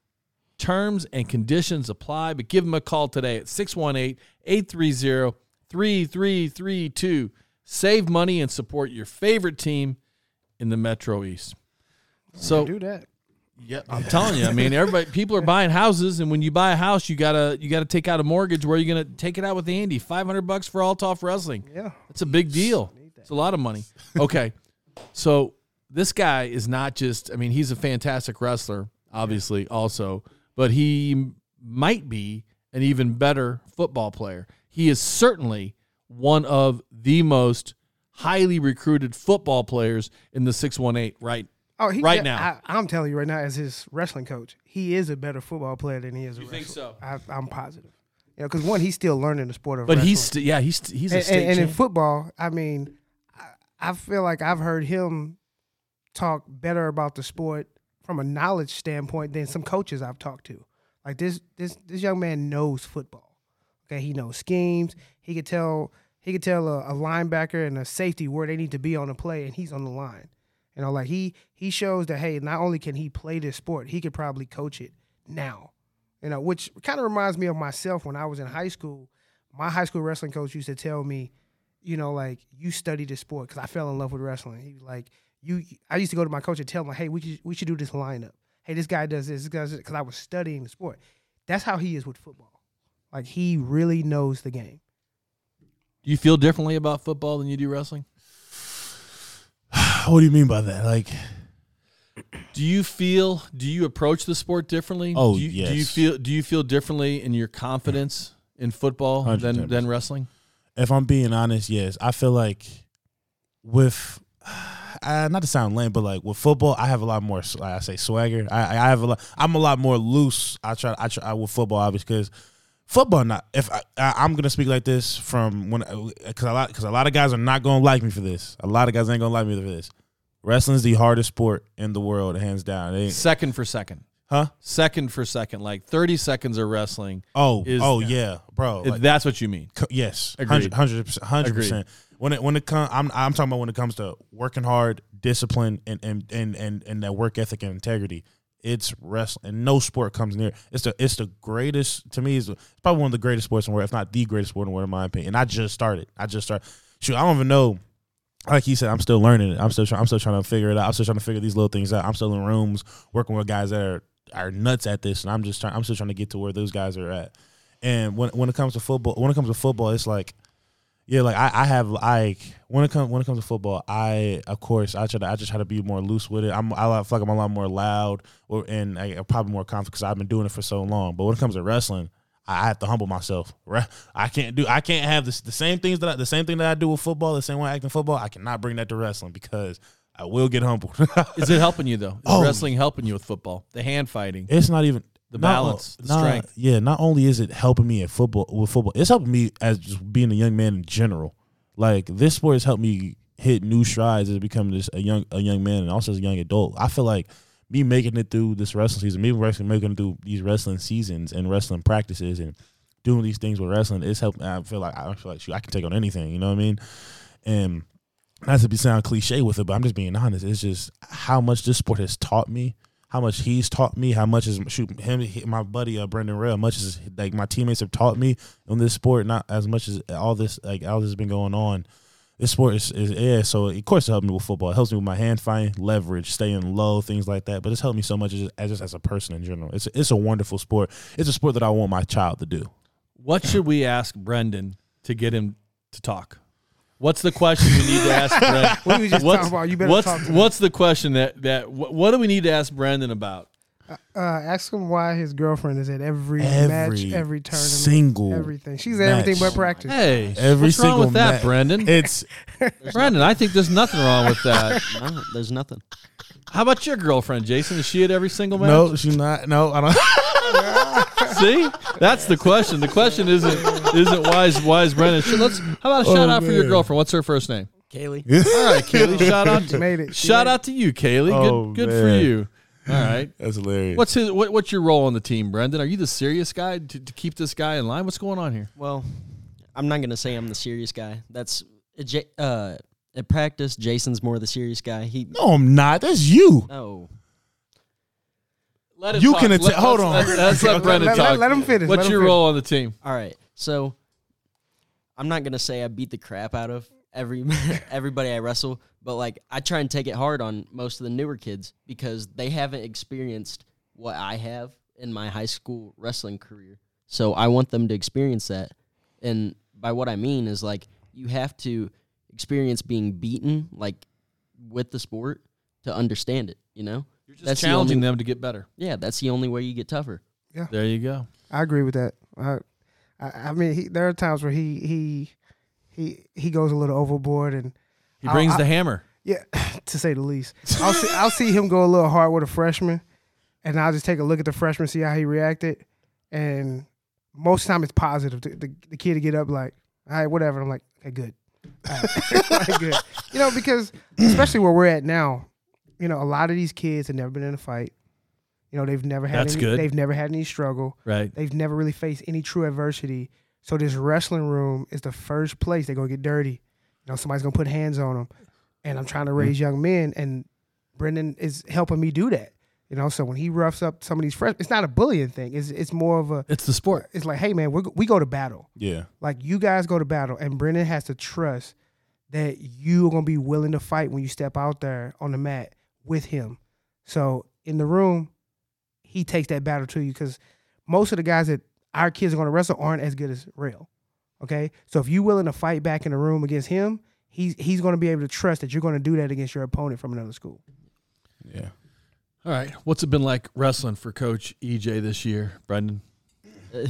Terms and conditions apply, but give him a call today at six one eight, eight three zero, three three three two. Save money and support your favorite team in the Metro East. So do that. Yeah, I'm telling you. I mean, everybody, people are buying houses, and when you buy a house, you gotta you gotta take out a mortgage. Where are you gonna take it out with Andy? Five hundred bucks for Altoff Wrestling. Yeah, it's a big deal. It's a lot of money. Okay, so this guy is not just. I mean, he's a fantastic wrestler, obviously, also, but he might be an even better football player. He is certainly one of the most highly recruited football players in the six one eight right Oh, he, right yeah, now. I, I'm telling you right now, as his wrestling coach, he is a better football player than he is a you wrestler. think so? I, I'm positive. You know, because one, he's still learning the sport of but wrestling. he's st- yeah, he's st- he's a and, state and, and in champ. football, I mean, I, I feel like I've heard him talk better about the sport from a knowledge standpoint than some coaches I've talked to. Like this, this, this young man knows football. Okay, he knows schemes. He could tell he could tell a, a linebacker and a safety where they need to be on the play, and he's on the line. You know, like he he shows that, hey, not only can he play this sport, he could probably coach it now. You know, which kind of reminds me of myself when I was in high school. My high school wrestling coach used to tell me, you know, like, you study this sport, because I fell in love with wrestling. He was like, you. I used to go to my coach and tell him, like, hey, we should, we should do this lineup. Hey, this guy does this, this guy does this, because I was studying the sport. That's how he is with football. Like, he really knows the game. Do you feel differently about football than you do wrestling? What do you mean by that? Like, do you feel? Do you approach the sport differently? Oh, do you, yes. Do you feel? Do you feel differently in your confidence in football than than wrestling? If I'm being honest, yes. I feel like with uh, not to sound lame, but like with football, I have a lot more. Like I say swagger. I, I have a lot. I'm a lot more loose. I try. I try with football, obviously, because football. Not if I, I, I'm gonna speak like this from when because a lot because a lot of guys are not gonna like me for this. A lot of guys ain't gonna like me for this. Wrestling is the hardest sport in the world, hands down. It, second for second, huh? Second for second, like thirty seconds of wrestling. Oh, is, oh yeah, bro. Like, that's what you mean. Co- yes, Agreed. hundred percent, hundred percent. When it when it comes, I'm I'm talking about when it comes to working hard, discipline, and and and and, and that work ethic and integrity. It's wrestling, and no sport comes near. It's the it's the greatest to me. It's probably one of the greatest sports in the world, if not the greatest sport in the world, in my opinion. And I just started. I just started. Shoot, I don't even know. Like he said, I'm still learning it. I'm still trying. I'm still trying to figure it out. I'm still trying to figure these little things out. I'm still in rooms working with guys that are are nuts at this, and I'm just trying. I'm still trying to get to where those guys are at. And when when it comes to football, when it comes to football, it's like, yeah, like I, I have like when it comes when it comes to football, I of course I try to I just try to be more loose with it. I'm I feel like I'm a lot more loud, or and I, I'm probably more confident because I've been doing it for so long. But when it comes to wrestling, I have to humble myself. I can't do. I can't have this, the same things that I, the same thing that I do with football, the same way I act in football. I cannot bring that to wrestling because I will get humbled. Is it helping you though? Is Oh. wrestling helping you with football? The hand fighting, It's not even the not- balance, the not- strength. Yeah, not only is it helping me at football with football, it's helping me as just being a young man in general. Like this sport has helped me hit new strides as becoming this a young a young man and also as a young adult. I feel like me making it through this wrestling season, me wrestling making it through these wrestling seasons and wrestling practices and doing these things with wrestling, it's helped. I feel like I feel like shoot, I can take on anything. You know what I mean? And not to be sound cliche with it, but I'm just being honest. It's just how much this sport has taught me, how much he's taught me, how much is shoot him, he, my buddy uh, Brendan Rail, much as like my teammates have taught me on this sport. Not as much as all this like all this has been going on. This sport is, is yeah. So of course it helped me with football. It helps me with my hand fighting, leverage, staying low, things like that. But it's helped me so much as just, as just as a person in general. It's it's a wonderful sport. It's a sport that I want my child to do. What should we ask Brendan to get him to talk? What's the question we need to ask Brendan? What were you just what's, talking about? You better what's, talk to me. What's the question that that what, what do we need to ask Brendan about? Uh, ask him why his girlfriend is at every, Every match, every tournament, single everything. She's at everything match. but practice. Hey, Every what's wrong single with that, match. Brendan? It's Brendan, I think there's nothing wrong with that. No, there's nothing. How about your girlfriend, Jason? Is she at every single match? no, she's not. No, I don't. See, that's the question. The question isn't isn't why is why is Brendan? Sh- Let's how about a shout Oh, out for your man. girlfriend? What's her first name? Kaylee. All right, Kaylee. Shout out to Made it. She shout made out to you, Kaylee. Oh, good good for man. you. All right. That's hilarious. What's his what, what's your role on the team, Brendan? Are you the serious guy to, to keep this guy in line? What's going on here? Well, I'm not gonna say I'm the serious guy. That's uh, at practice. Jason's more the serious guy. He No, I'm not. That's you. no. Let him You talk. can atta- Let- hold let's- on. Let's, let's let Let, Brendan let, talk. let, let him finish. What's let him your finish. role on the team? All right, so I'm not gonna say I beat the crap out of every everybody I wrestle, but like I try and take it hard on most of the newer kids because they haven't experienced what I have in my high school wrestling career. So I want them to experience that, and by what I mean is like you have to experience being beaten like with the sport to understand it. You know, You're just That's the challenging only- them to get better. yeah, that's the only way you get tougher. There you go. I agree with that. I, I, I mean, he, there are times where he he he he goes a little overboard, and He brings I- the hammer. yeah, to say the least. I'll see I'll see him go a little hard with a freshman, and I'll just take a look at the freshman, see how he reacted, and most of the time it's positive. The, the, the kid to get up like, all right, whatever. I'm like, okay, good. All right. Like, good. You know, because especially where we're at now, you know, a lot of these kids have never been in a fight. You know, they've never had That's any, good. they've never had any struggle. Right. They've never really faced any true adversity. So this wrestling room is the first place they're gonna get dirty. You know, somebody's gonna put hands on them. And I'm trying to raise young men, and Brendan is helping me do that. You know, so when he roughs up some of these freshmen, it's not a bullying thing. It's it's more of a. It's the sport. It's like, hey man, we we go to battle. Yeah. Like you guys go to battle, and Brendan has to trust that you are gonna be willing to fight when you step out there on the mat with him. So in the room, he takes that battle to you because most of the guys that our kids are gonna wrestle aren't as good as Rail. Okay, so if you're willing to fight back in the room against him, he's he's gonna be able to trust that you're gonna do that against your opponent from another school. Yeah. All right. What's it been like wrestling for Coach E J this year, Brendan? I,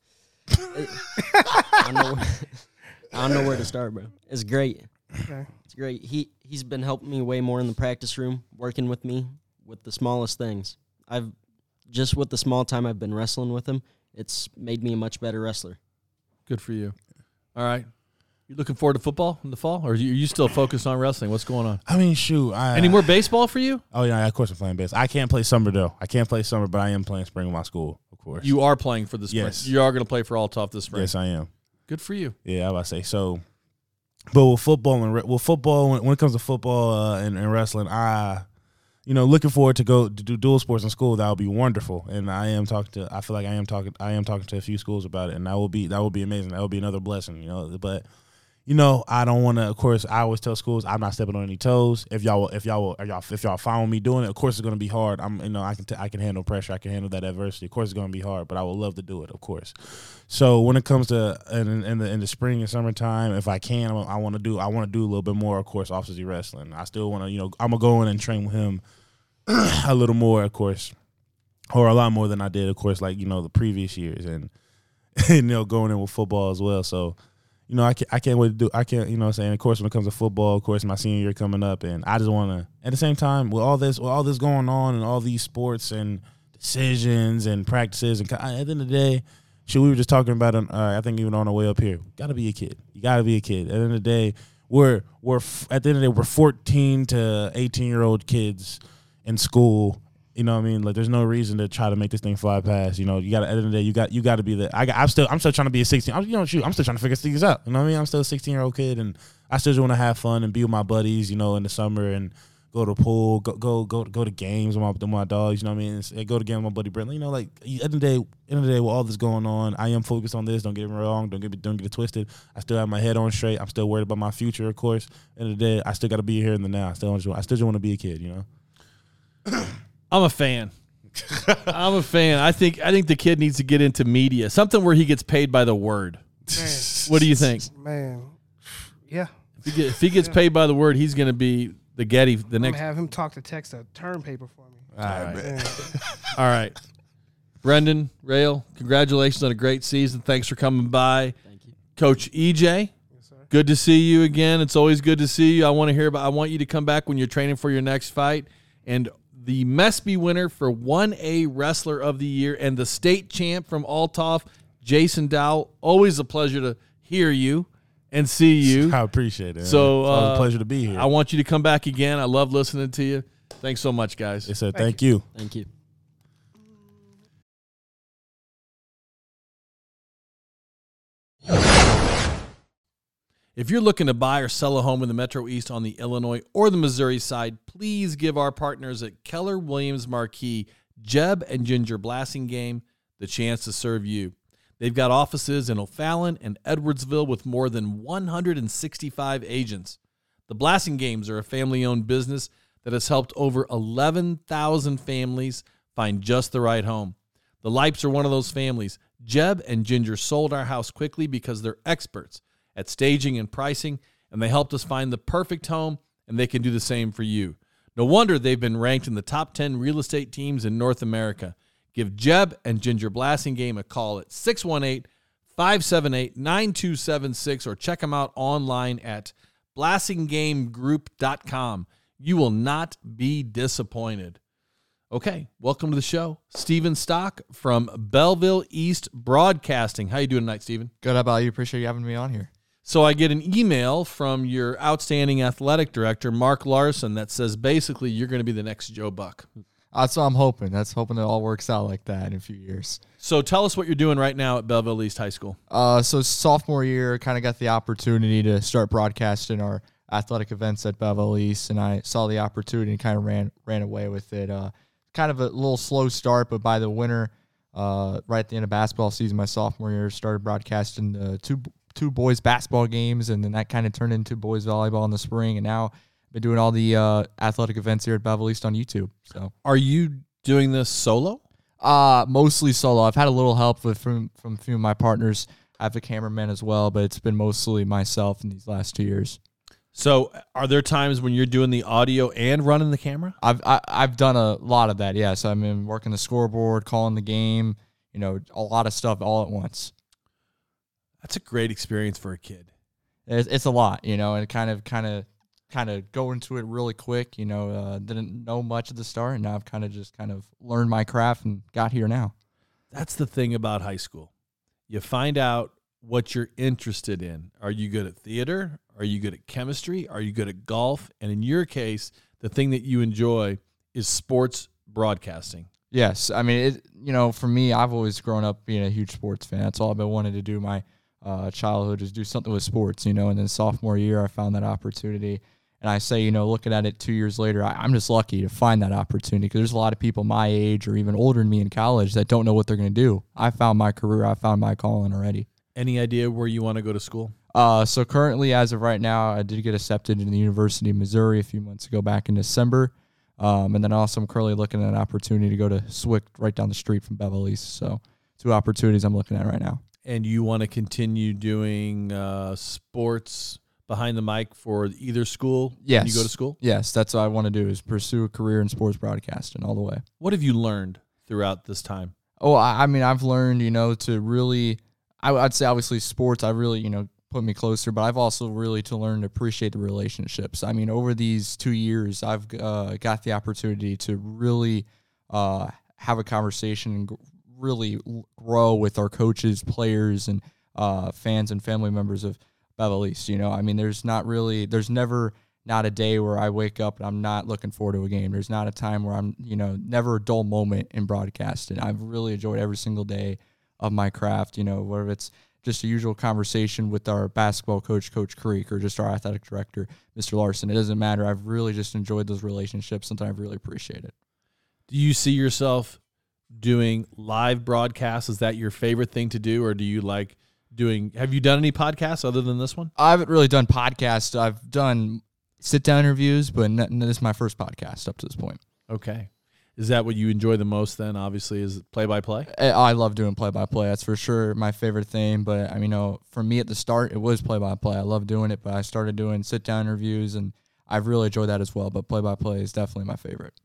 don't know where, I don't know where to start, bro. It's great. Okay. It's great. He he's been helping me way more in the practice room, working with me with the smallest things. I've just with the small time I've been wrestling with him, it's made me a much better wrestler. Good for you. All right. You looking forward to football in the fall, or are you, are you still focused on wrestling? What's going on? I mean, shoot. I, Any more baseball for you? Oh, yeah, of course I'm playing baseball. I can't play summer, though. I can't play summer, but I am playing spring with my school, of course. You are playing for the spring. Yes. You are going to play for Althoff this spring. Yes, I am. Good for you. Yeah, I was about to say. So, but with football and re- with football, when, when it comes to football uh, and, and wrestling, I, you know, looking forward to go to do dual sports in school. That would be wonderful. And I am talking to. I feel like I am talking. I am talking to a few schools about it, and that will be that will be amazing. That will be another blessing, you know. But you know, I don't want to. Of course, I always tell schools I'm not stepping on any toes. If y'all, if y'all, if y'all, if y'all follow me doing it, of course it's going to be hard. I'm, you know, I can, t- I can handle pressure. I can handle that adversity. Of course it's going to be hard, but I would love to do it. Of course. So when it comes to in, in the in the spring and summertime, if I can, I, I want to do. I want to do a little bit more. Of course, Off City Wrestling. I still want to. You know, I'm gonna go in and train with him a little more, of course, or a lot more than I did, of course, like you know the previous years, and, and you know going in with football as well. So. You know, I can't, I can't wait to do, I can't, you know what I'm saying, of course, when it comes to football, of course, my senior year coming up, and I just want to, at the same time, with all this, with all this going on and all these sports and decisions and practices, and at the end of the day, shit, we were just talking about, it, uh, I think even on the way up here, got to be a kid. You got to be a kid. At the end of the day, we're, we're, at the end of the day, we're fourteen to eighteen-year-old kids in school. You know what I mean? Like, there's no reason to try to make this thing fly past. You know, you got to, at the end of the day, you got, you got to be the. I got, I'm still, I'm still trying to be a sixteen. I'm, you know, shoot, I'm still trying to figure things out. You know what I mean? I'm still a sixteen year old kid, and I still just want to have fun and be with my buddies. You know, in the summer and go to the pool, go, go, go, go to games with my, with my dogs. You know what I mean? And go to games with my buddy Brent. You know, like at the end of the day, end of the day, with all this going on, I am focused on this. Don't get me wrong. Don't get me, don't get it twisted. I still have my head on straight. I'm still worried about my future, of course. At the end of the day, I still got to be here in the now. I still, I still just want to be a kid. You know. I'm a fan. I'm a fan. I think I think the kid needs to get into media, something where he gets paid by the word. Man, What do you think? man, yeah. If he, get, if he gets paid by the word, he's going to be the Getty. The I'm next. gonna have him talk to text a term paper for me. All right. Yeah. All right, Brendan, Rail, congratulations on a great season. Thanks for coming by, Thank you. Coach E J. Yes, sir. Good to see you again. It's always good to see you. I want to hear about. I want you to come back when you're training for your next fight. And the Mespy winner for one A Wrestler of the Year and the state champ from Althoff, Jason Dow. Always a pleasure to hear you and see you. I appreciate it. So it's always uh, a pleasure to be here. I want you to come back again. I love listening to you. Thanks so much, guys. They said thank you. Thank you. If you're looking to buy or sell a home in the Metro East on the Illinois or the Missouri side, please give our partners at Keller Williams Marquis, Jeb and Ginger Blasingame, the chance to serve you. They've got offices in O'Fallon and Edwardsville with more than one hundred sixty-five agents. The Blasingames are a family-owned business that has helped over eleven thousand families find just the right home. The Lipes are one of those families. Jeb and Ginger sold our house quickly because they're experts at staging and pricing, and they helped us find the perfect home, and they can do the same for you. No wonder they've been ranked in the top ten real estate teams in North America. Give Jeb and Ginger Blasingame a call at six one eight, five seven eight, nine two seven six or check them out online at blasingame group dot com. You will not be disappointed. Okay, welcome to the show. Steven Stock from Belleville East Broadcasting. How you doing tonight, Steven? Good. How about you? Appreciate you having me on here. So I get an email from your outstanding athletic director, Mark Larson, that says basically you're going to be the next Joe Buck. That's what I'm hoping. That's hoping it all works out like that in a few years. So tell us what you're doing right now at Belleville East High School. Uh, so sophomore year, kind of got the opportunity to start broadcasting our athletic events at Beverly East, and I saw the opportunity and kind of ran ran away with it. Uh, kind of a little slow start, but by the winter, uh, right at the end of basketball season, my sophomore year, started broadcasting uh, two two boys basketball games, and then that kind of turned into boys volleyball in the spring, and now I've been doing all the uh, athletic events here at Beverly East on YouTube. So, Are you doing this solo? uh, mostly solo. I've had a little help with from from a few of my partners. I have a cameraman as well, but it's been mostly myself in these last two years. So are there times when you're doing the audio and running the camera? I've I, I've done a lot of that. Yes, I've been working the scoreboard, calling the game. You know, a lot of stuff all at once. That's a great experience for a kid. It's, it's a lot, you know, and kind of kind of kind of go into it really quick. You know, uh, didn't know much at the start, and now I've kind of just kind of learned my craft and got here now. That's the thing about high school. You find out what you're interested in. Are you good at theater? Are you good at chemistry? Are you good at golf? And in your case, the thing that you enjoy is sports broadcasting. Yes, I mean, it, you know, for me, I've always grown up being a huge sports fan. That's all I've been wanting to do my uh, childhood is do something with sports, you know. And then sophomore year, I found that opportunity. And I say, you know, looking at it two years later, I, I'm just lucky to find that opportunity because there's a lot of people my age or even older than me in college that don't know what they're going to do. I found my career. I found my calling already. Any idea where you want to go to school? Uh, so currently, as of right now, I did get accepted into the University of Missouri a few months ago back in December. Um, and then also I'm currently looking at an opportunity to go to S W I C right down the street from Beverly East. So two opportunities I'm looking at right now. And you want to continue doing uh, sports behind the mic for either school Yes. when you go to school? Yes, that's what I want to do is pursue a career in sports broadcasting all the way. What have you learned throughout this time? Oh, I, I mean, I've learned, you know, to really, I, I'd say obviously sports, I really, you know, put me closer, but I've also really to learn to appreciate the relationships. I mean, over these two years, I've uh, got the opportunity to really uh, have a conversation and really grow with our coaches, players, and uh, fans and family members of Beverly East. You know, I mean, there's not really, there's never not a day where I wake up and I'm not looking forward to a game. There's not a time where I'm, you know, never a dull moment in broadcasting. I've really enjoyed every single day of my craft, you know, whether it's just a usual conversation with our basketball coach, Coach Creek, or just our athletic director, Mister Larson. It doesn't matter. I've really just enjoyed those relationships, something I've really appreciated. Do you see yourself doing live broadcasts? Is that your favorite thing to do, or do you like doing, have you done any podcasts other than this one? I haven't really done podcasts. I've done sit-down interviews, but n- this is my first podcast up to this point. Okay. Is that what you enjoy the most then, obviously, is play-by-play? I I love doing play-by-play. That's for sure my favorite thing. But, I mean, you know, for me at the start, it was play-by-play. I love doing it, but I started doing sit-down interviews, and I've really enjoyed that as well. But play-by-play is definitely my favorite.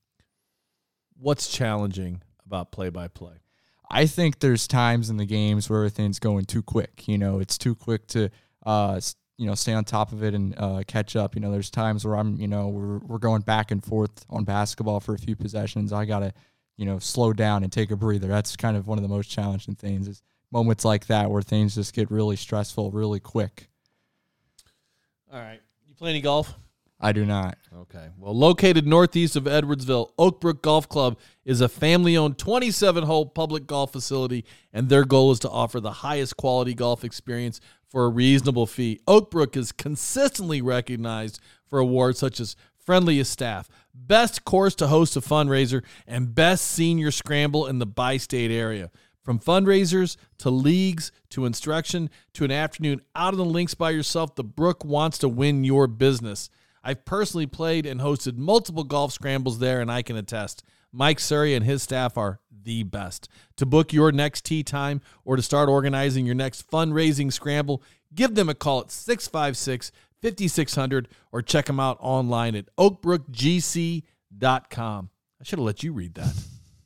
What's challenging about play-by-play? I think there's times in the games where everything's going too quick. You know, it's too quick to, uh, you know, stay on top of it and uh, catch up. You know, there's times where I'm, you know, we're we're going back and forth on basketball for a few possessions. I gotta, you know, slow down and take a breather. That's kind of one of the most challenging things. Is moments like that where things just get really stressful, really quick. All right. You play any golf? I do not. Okay. Well, located northeast of Edwardsville, Oakbrook Golf Club is a family-owned twenty-seven hole public golf facility, and their goal is to offer the highest quality golf experience for a reasonable fee. Oakbrook is consistently recognized for awards such as Friendliest Staff, Best Course to Host a Fundraiser, and Best Senior Scramble in the bi-state area. From fundraisers to leagues to instruction to an afternoon out on the links by yourself, the Brook wants to win your business. I've personally played and hosted multiple golf scrambles there, and I can attest. Mike Surrey and his staff are the best. To book your next tee time or to start organizing your next fundraising scramble, give them a call at six five six, five six zero zero or check them out online at oakbrook g c dot com. I should have let you read that.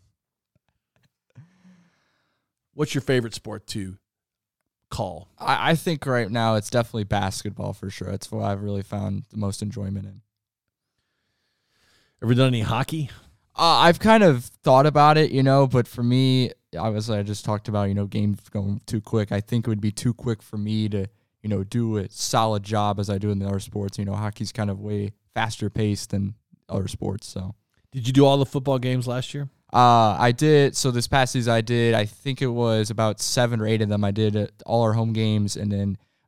What's your favorite sport to call? I, I think right now it's definitely basketball for sure. That's what I've really found the most enjoyment in. Ever done any hockey? Uh, I've kind of thought about it, you know, but for me, obviously I just talked about, you know, games going too quick. I think it would be too quick for me to, you know, do a solid job as I do in the other sports. You know, hockey's kind of way faster paced than other sports. So, did you do all the football games last year? Uh, I did. So this past season I did, I think it was about seven or eight of them. I did uh, all our home games, and then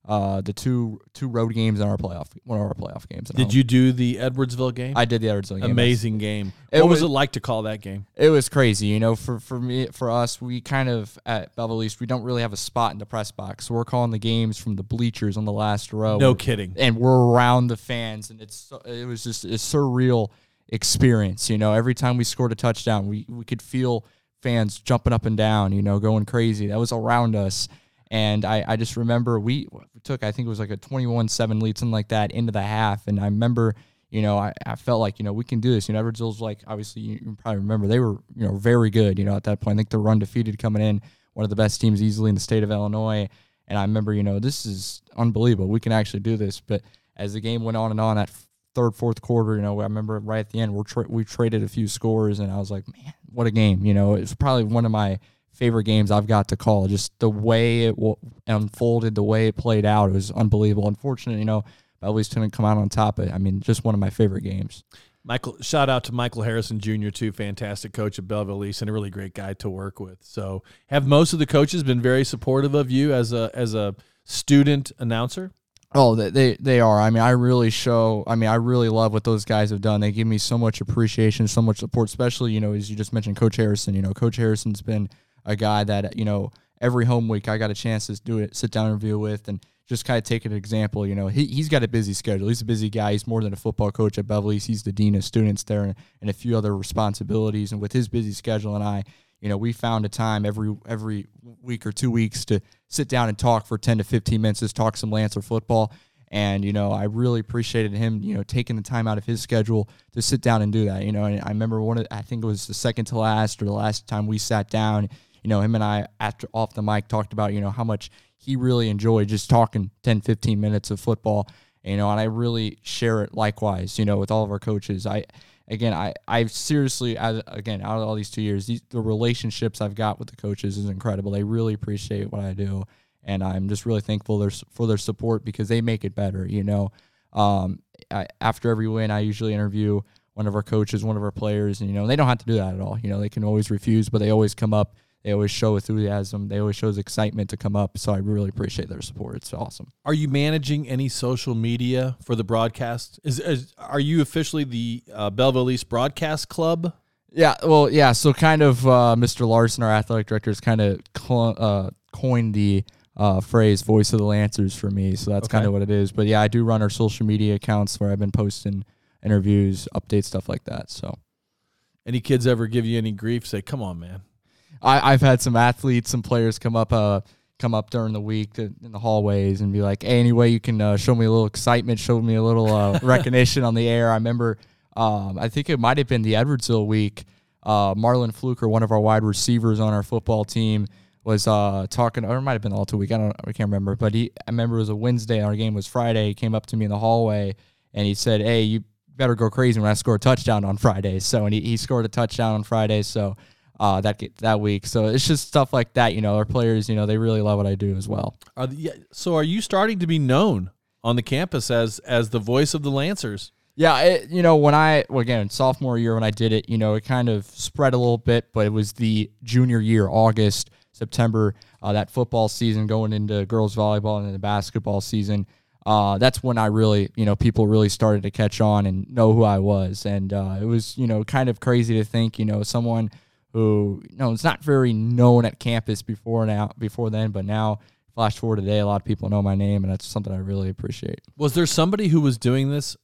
uh, the two two road games in our playoff, one of our playoff games. at Did home. you do the Edwardsville game? I did the Edwardsville game. Amazing game. It What was, was- it like to call that game? It was crazy, you know. For for me, for us, we kind of at Belleville East, we don't really have a spot in the press box. So we're calling the games from the bleachers on the last row. No kidding. And we're around the fans, and it's it was just a surreal experience, you know. Every time we scored a touchdown, we we could feel fans jumping up and down, you know, going crazy. That was around us. And I, I just remember we, we took, I think it was like a twenty-one seven lead, something like that, into the half. And I remember, you know, I, I felt like, you know, we can do this. You know, Edwardsville's like, obviously, you, you probably remember, they were, you know, very good, you know, at that point. I think they're undefeated coming in, one of the best teams easily in the state of Illinois. And I remember, you know, this is unbelievable. We can actually do this. But as the game went on and on, that third, fourth quarter, you know, I remember right at the end, we're tra- we traded a few scores, and I was like, man, what a game. You know, it was probably one of my favorite games I've got to call. Just the way it w- unfolded, the way it played out, it was unbelievable. Unfortunately, you know, Belleville East didn't come out on top of it. I mean, just one of my favorite games. Michael, shout out to Michael Harrison Junior too, fantastic coach at Belleville East and a really great guy to work with. So, have most of the coaches been very supportive of you as a as a student announcer? Oh, they, they they are. I mean, I really show. I mean, I really love what those guys have done. They give me so much appreciation, so much support. Especially, you know, as you just mentioned, Coach Harrison. You know, Coach Harrison's been a guy that, you know, every home week I got a chance to do it, sit down interview with, and just kind of take an example. You know, he he's got a busy schedule. He's a busy guy. He's more than a football coach at Belleville East. He's the dean of students there, and, and a few other responsibilities. And with his busy schedule, and I, you know, we found a time every every week or two weeks to sit down and talk for ten to fifteen minutes, just talk some Lancer football. And, you know, I really appreciated him, you know, taking the time out of his schedule to sit down and do that. You know, and I remember one of, I think it was the second to last or the last time we sat down, you know, him and I, after off the mic, talked about, you know, how much he really enjoyed just talking ten, fifteen minutes of football, you know, and I really share it likewise, you know, with all of our coaches. I, again, I, I seriously, as, again, out of all these two years, these, the relationships I've got with the coaches is incredible. They really appreciate what I do. And I'm just really thankful their, for their support because they make it better, you know. Um, I, after every win, I usually interview one of our coaches, one of our players, and, you know, they don't have to do that at all. You know, they can always refuse, but they always come up. They always show enthusiasm. They always show excitement to come up. So I really appreciate their support. It's awesome. Are you managing any social media for the broadcast? Is, is Are you officially the uh, Belleville East Broadcast Club? Yeah, well, yeah. So kind of uh, Mister Larson, our athletic director, has kind of cl- uh, coined the uh, phrase "voice of the Lancers" for me. So that's Okay. kind of what it is. But yeah, I do run our social media accounts where I've been posting interviews, updates, stuff like that. So Any kids ever give you any grief? Say, come on, man. I, I've had some athletes, some players come up, uh, come up during the week to, in the hallways and be like, "Hey, any way you can uh, show me a little excitement, show me a little uh, recognition on the air." I remember, um, I think it might have been the Edwardsville week. Uh, Marlon Fluker, one of our wide receivers on our football team, was uh, talking, or it might have been all two week. I don't, I can't remember, but he, I remember it was a Wednesday. Our game was Friday. He came up to me in the hallway and he said, "Hey, you better go crazy when I score a touchdown on Friday." So, and he, he scored a touchdown on Friday. So. Uh, that that week, so it's just stuff like that. You know, our players, you know, they really love what I do as well. Are the, yeah, so are you starting to be known on the campus as as the voice of the Lancers? Yeah, it, you know, when I well, again sophomore year when I did it, you know, it kind of spread a little bit, but it was the junior year, August, September, uh, that football season going into girls volleyball and then the basketball season. Uh, that's when I really, you know, people really started to catch on and know who I was, and uh, it was, you know, kind of crazy to think, you know, someone who, you know, it's not very known at campus before now, before then, but now, flash forward today, a lot of people know my name, and that's something I really appreciate. Was there somebody who was doing this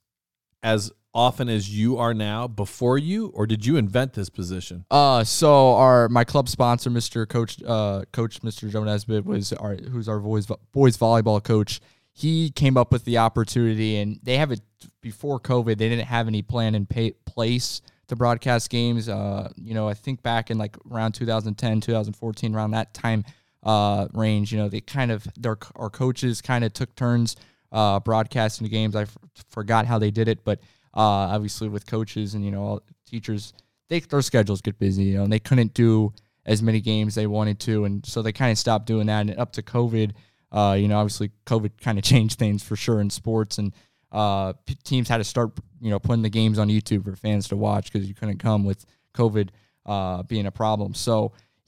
as often as you are now before you, or did you invent this position? Uh, so our my club sponsor, Mister Coach, uh, Coach Mister Joe Nesbitt, was our who's our boys boys volleyball coach. He came up with the opportunity, and they have it before COVID. They didn't have any plan in pay, place to broadcast games. Uh, you know, I think back in like around two thousand ten, two thousand fourteen, around that time uh, range, you know, they kind of, their our coaches kind of took turns uh, broadcasting the games. I f- forgot how they did it, but uh, obviously with coaches and, you know, all teachers, they, their schedules get busy, you know, and they couldn't do as many games they wanted to. And so they kind of stopped doing that. And up to COVID, uh, you know, obviously COVID kind of changed things for sure in sports, and Uh, p- teams had to start, you know, putting the games on YouTube for fans to watch because you couldn't come with COVID uh, being a problem. So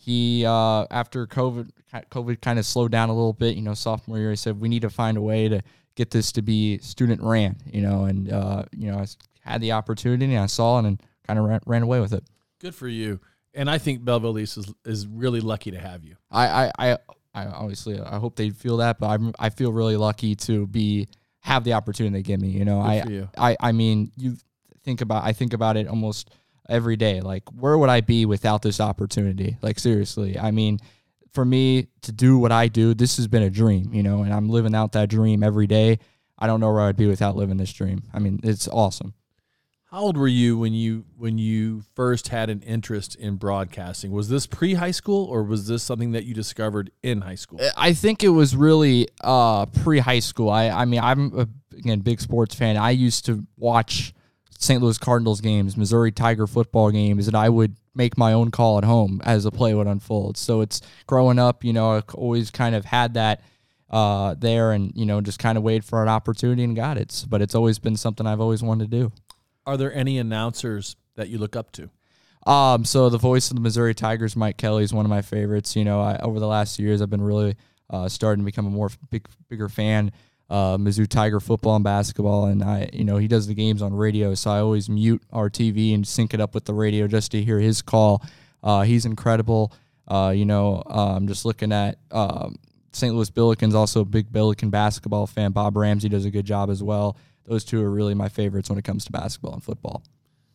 he uh, after COVID, COVID kind of slowed down a little bit. You know, sophomore year, he said we need to find a way to get this to be student ran. You know, and uh, you know, I had the opportunity, and I saw it, and kind of ran, ran away with it. Good for you. And I think Belleville East is is really lucky to have you. I I, I, I obviously I hope they feel that, but I'm, I feel really lucky to be have the opportunity they give me. You know, Good I, for you. I I mean you think about I think about it almost every day. Like, where would I be without this opportunity? Like, seriously. I mean, for me to do what I do, this has been a dream, you know, and I'm living out that dream every day. I don't know where I'd be without living this dream. I mean, it's awesome. How old were you when you when you first had an interest in broadcasting? Was this pre-high school, or was this something that you discovered in high school? I think it was really uh, pre-high school. I, I mean, I'm a again big sports fan. I used to watch Saint Louis Cardinals games, Missouri Tiger football games, and I would make my own call at home as the play would unfold. So it's growing up, you know, I always kind of had that uh, there, and you know, just kind of waited for an opportunity and got it. But it's always been something I've always wanted to do. Are there any announcers that you look up to? Um, so the voice of the Missouri Tigers, Mike Kelly, is one of my favorites. You know, I, over the last years, I've been really uh, starting to become a more big, bigger fan of uh, Mizzou Tiger football and basketball. And I, you know, he does the games on radio, so I always mute our T V and sync it up with the radio just to hear his call. Uh, he's incredible. Uh, you know, uh, I'm just looking at um, Saint Louis Billikens, also a big Billiken basketball fan. Bob Ramsey does a good job as well. Those two are really my favorites when it comes to basketball and football.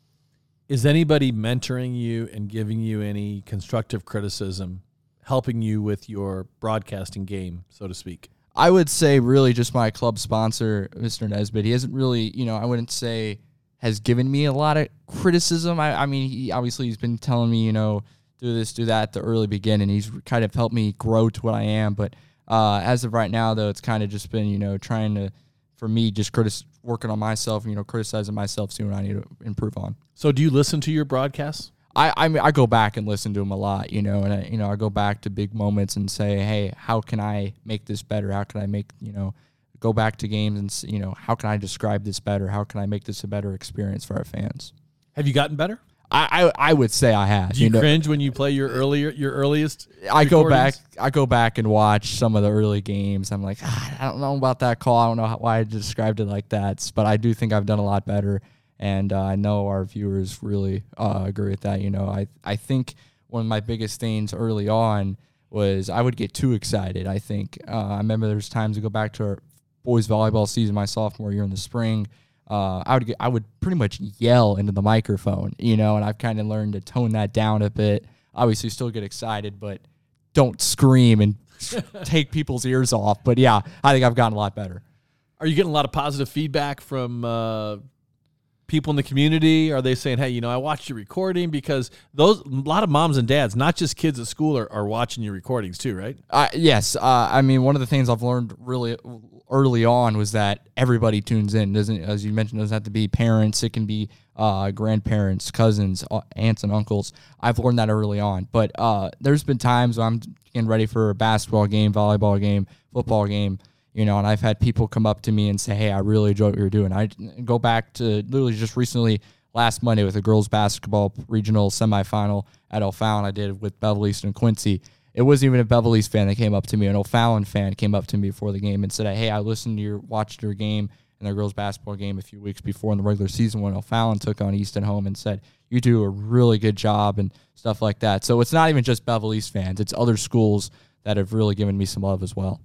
Is anybody mentoring you and giving you any constructive criticism, helping you with your broadcasting game, so to speak? I would say really just my club sponsor, Mister Nesbitt. He hasn't really, you know, I wouldn't say has given me a lot of criticism. I, I mean, he obviously he's been telling me, you know, do this, do that at the early beginning. He's kind of helped me grow to what I am. But uh, as of right now, though, it's kind of just been, you know, trying to, for me, just critis- working on myself, you know, criticizing myself, seeing what I need to improve on. So do you listen to your broadcasts? I I, mean, I go back and listen to them a lot, you know, and I, you know, I go back to big moments and say, hey, how can I make this better? How can I make, you know, go back to games and, you know, how can I describe this better? How can I make this a better experience for our fans? Have you gotten better? I, I, I would say I have. Do you, you know, cringe cringe when you play your earlier your earliest? I go back. recordings? I go back and watch some of the early games. I'm like, ah, I don't know about that call. I don't know how, why I described it like that. But I do think I've done a lot better, and uh, I know our viewers really uh, agree with that. You know, I I think one of my biggest things early on was I would get too excited. I think uh, I remember there's times to go back to our boys volleyball season my sophomore year in the spring. Uh, I would get, I would pretty much yell into the microphone, you know, and I've kind of learned to tone that down a bit. Obviously, still get excited, but don't scream and take people's ears off. But yeah, I think I've gotten a lot better. Are you getting a lot of positive feedback from uh, people in the community? Are they saying, hey, you know, I watched your recording? Because those a lot of moms and dads, not just kids at school, are, are watching your recordings too, right? Uh, yes. Uh, I mean, one of the things I've learned really early on was that everybody tunes in. Doesn't, as you mentioned, it doesn't have to be parents. It can be uh, grandparents, cousins, aunts, and uncles. I've learned that early on. But uh, there's been times when I'm getting ready for a basketball game, volleyball game, football game, you know, and I've had people come up to me and say, hey, I really enjoy what you're doing. I go back to literally just recently, last Monday, with a girls basketball regional semifinal at O'Fallon I did with Beverly East and Quincy. It wasn't even a Beverly East fan that came up to me. An O'Fallon fan came up to me before the game and said, hey, I listened to your, watched your game in their girls basketball game a few weeks before in the regular season when O'Fallon took on Easton home and said, you do a really good job and stuff like that. So it's not even just Beverly East fans. It's other schools that have really given me some love as well.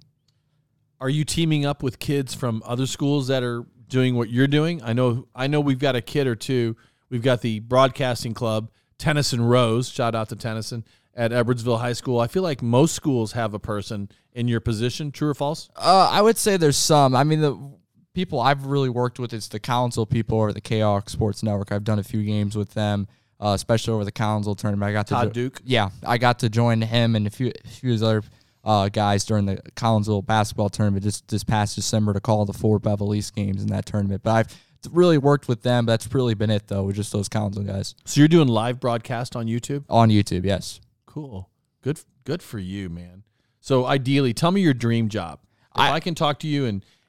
Are you teaming up with kids from other schools that are doing what you're doing? I know I know we've got a kid or two. We've got the broadcasting club, Tennyson Rose, shout out to Tennyson, at Edwardsville High School. I feel like most schools have a person in your position. True or false? Uh, I would say there's some. I mean, the people I've really worked with is the Council people or the K R Sports Network. I've done a few games with them, uh, especially over the Council tournament. I got to Todd jo- Duke. Yeah, I got to join him and a few a few other uh, guys during the Council basketball tournament just this past December to call the four Beverly East games in that tournament. But I've really worked with them. That's really been it, though, with just those Council guys. So you're doing live broadcast on YouTube? On YouTube, yes. Cool. Good good for you, man. So ideally, tell me your dream job. If I, I can talk to you and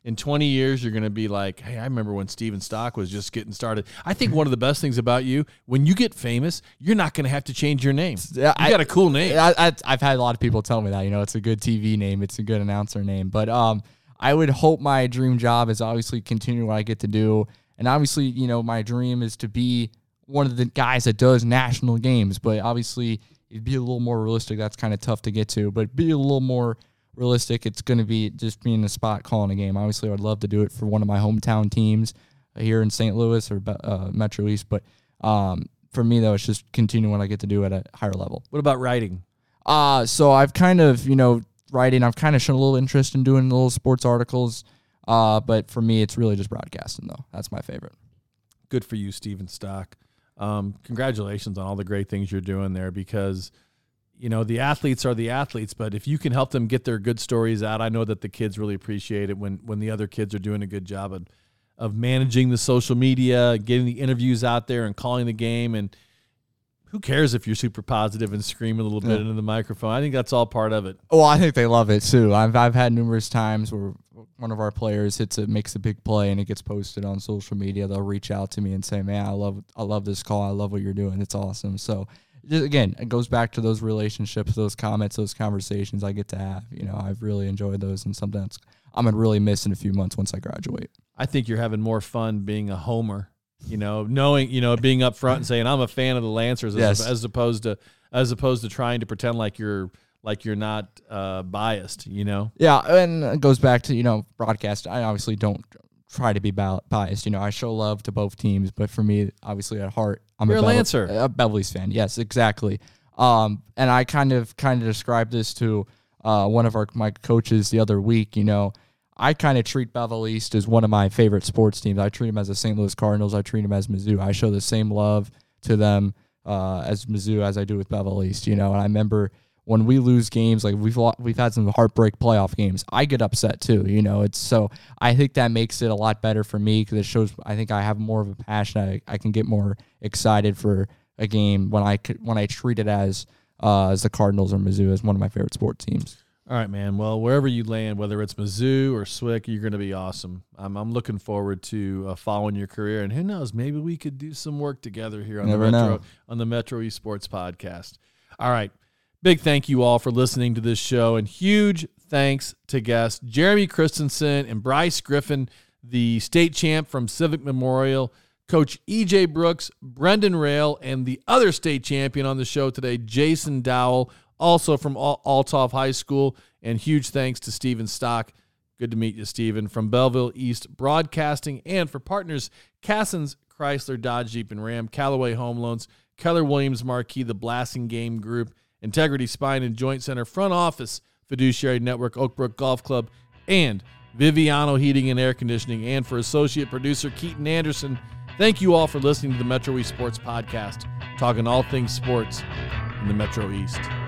in twenty years, you're going to be like, hey, I remember when Steven Stock was just getting started. I think one of the best things about you, when you get famous, you're not going to have to change your name. You I, got a cool name. I, I, I've had a lot of people tell me that, you know, it's a good T V name. It's a good announcer name. But um, I would hope my dream job is obviously continue what I get to do. And obviously, you know, my dream is to be one of the guys that does national games. But obviously, it'd be a little more realistic. That's kind of tough to get to. But be a little more realistic, it's going to be just being in the spot calling a game. Obviously, I would love to do it for one of my hometown teams here in Saint Louis or uh, Metro East. But um, for me, though, it's just continuing what I get to do at a higher level. What about writing? Uh, so I've kind of, you know, writing, I've kind of shown a little interest in doing little sports articles. Uh, but for me, it's really just broadcasting, though. That's my favorite. Good for you, Steven Stock. Um, congratulations on all the great things you're doing there, because you know, the athletes are the athletes, but if you can help them get their good stories out, I know that the kids really appreciate it when, when the other kids are doing a good job of, of managing the social media, getting the interviews out there and calling the game. And who cares if you're super positive and scream a little bit yeah. into the microphone? I think that's all part of it. Well, I think they love it too. I've, I've had numerous times where one of our players hits it, makes a big play, and it gets posted on social media. They'll reach out to me and say, man, I love, I love this call. I love what you're doing. It's awesome. So, again, it goes back to those relationships, those comments, those conversations I get to have. You know, I've really enjoyed those, and something that's I'm going to really miss in a few months once I graduate. I think you're having more fun being a homer, you know, knowing, you know, being up front and saying, I'm a fan of the Lancers, as, yes. as opposed to as opposed to trying to pretend like you're like you're not uh, biased, you know? Yeah, and it goes back to, you know, broadcast. I obviously don't try to be biased. You know, I show love to both teams, but for me, obviously at heart, I'm You're a, a Bevel- Lancer, a Beverly's fan. Yes, exactly. Um, and I kind of kind of described this to uh, one of our my coaches the other week. You know, I kind of treat Bevel East as one of my favorite sports teams. I treat them as the Saint Louis Cardinals. I treat them as Mizzou. I show the same love to them uh, as Mizzou as I do with Bevel East. You know, and I remember when we lose games, like we've we've had some heartbreak playoff games, I get upset too. You know, it's so I think that makes it a lot better for me because it shows I think I have more of a passion. I, I can get more excited for a game when I when I treat it as uh, as the Cardinals or Mizzou as one of my favorite sports teams. All right, man. Well, wherever you land, whether it's Mizzou or S W I C, you're going to be awesome. I'm I'm looking forward to uh, following your career, and who knows, maybe we could do some work together here on Never the Metro know. on the Metro Esports podcast. All right. Big thank you all for listening to this show, and huge thanks to guests Jeremy Christensen and Bryce Griffin, the state champ from Civic Memorial, Coach E J Brooks, Brendan Rail, and the other state champion on the show today, Jason Dowell, also from Althoff High School, and huge thanks to Steven Stock. Good to meet you, Steven, from Belleville East Broadcasting, and for partners Cassens, Chrysler, Dodge, Jeep, and Ram, Callaway Home Loans, Keller Williams Marquee, the Blasting Game Group, Integrity Spine and Joint Center, Front Office, Fiduciary Network, Oakbrook Golf Club, and Viviano Heating and Air Conditioning. And for associate producer Keaton Anderson, thank you all for listening to the Metro East Sports Podcast, talking all things sports in the Metro East.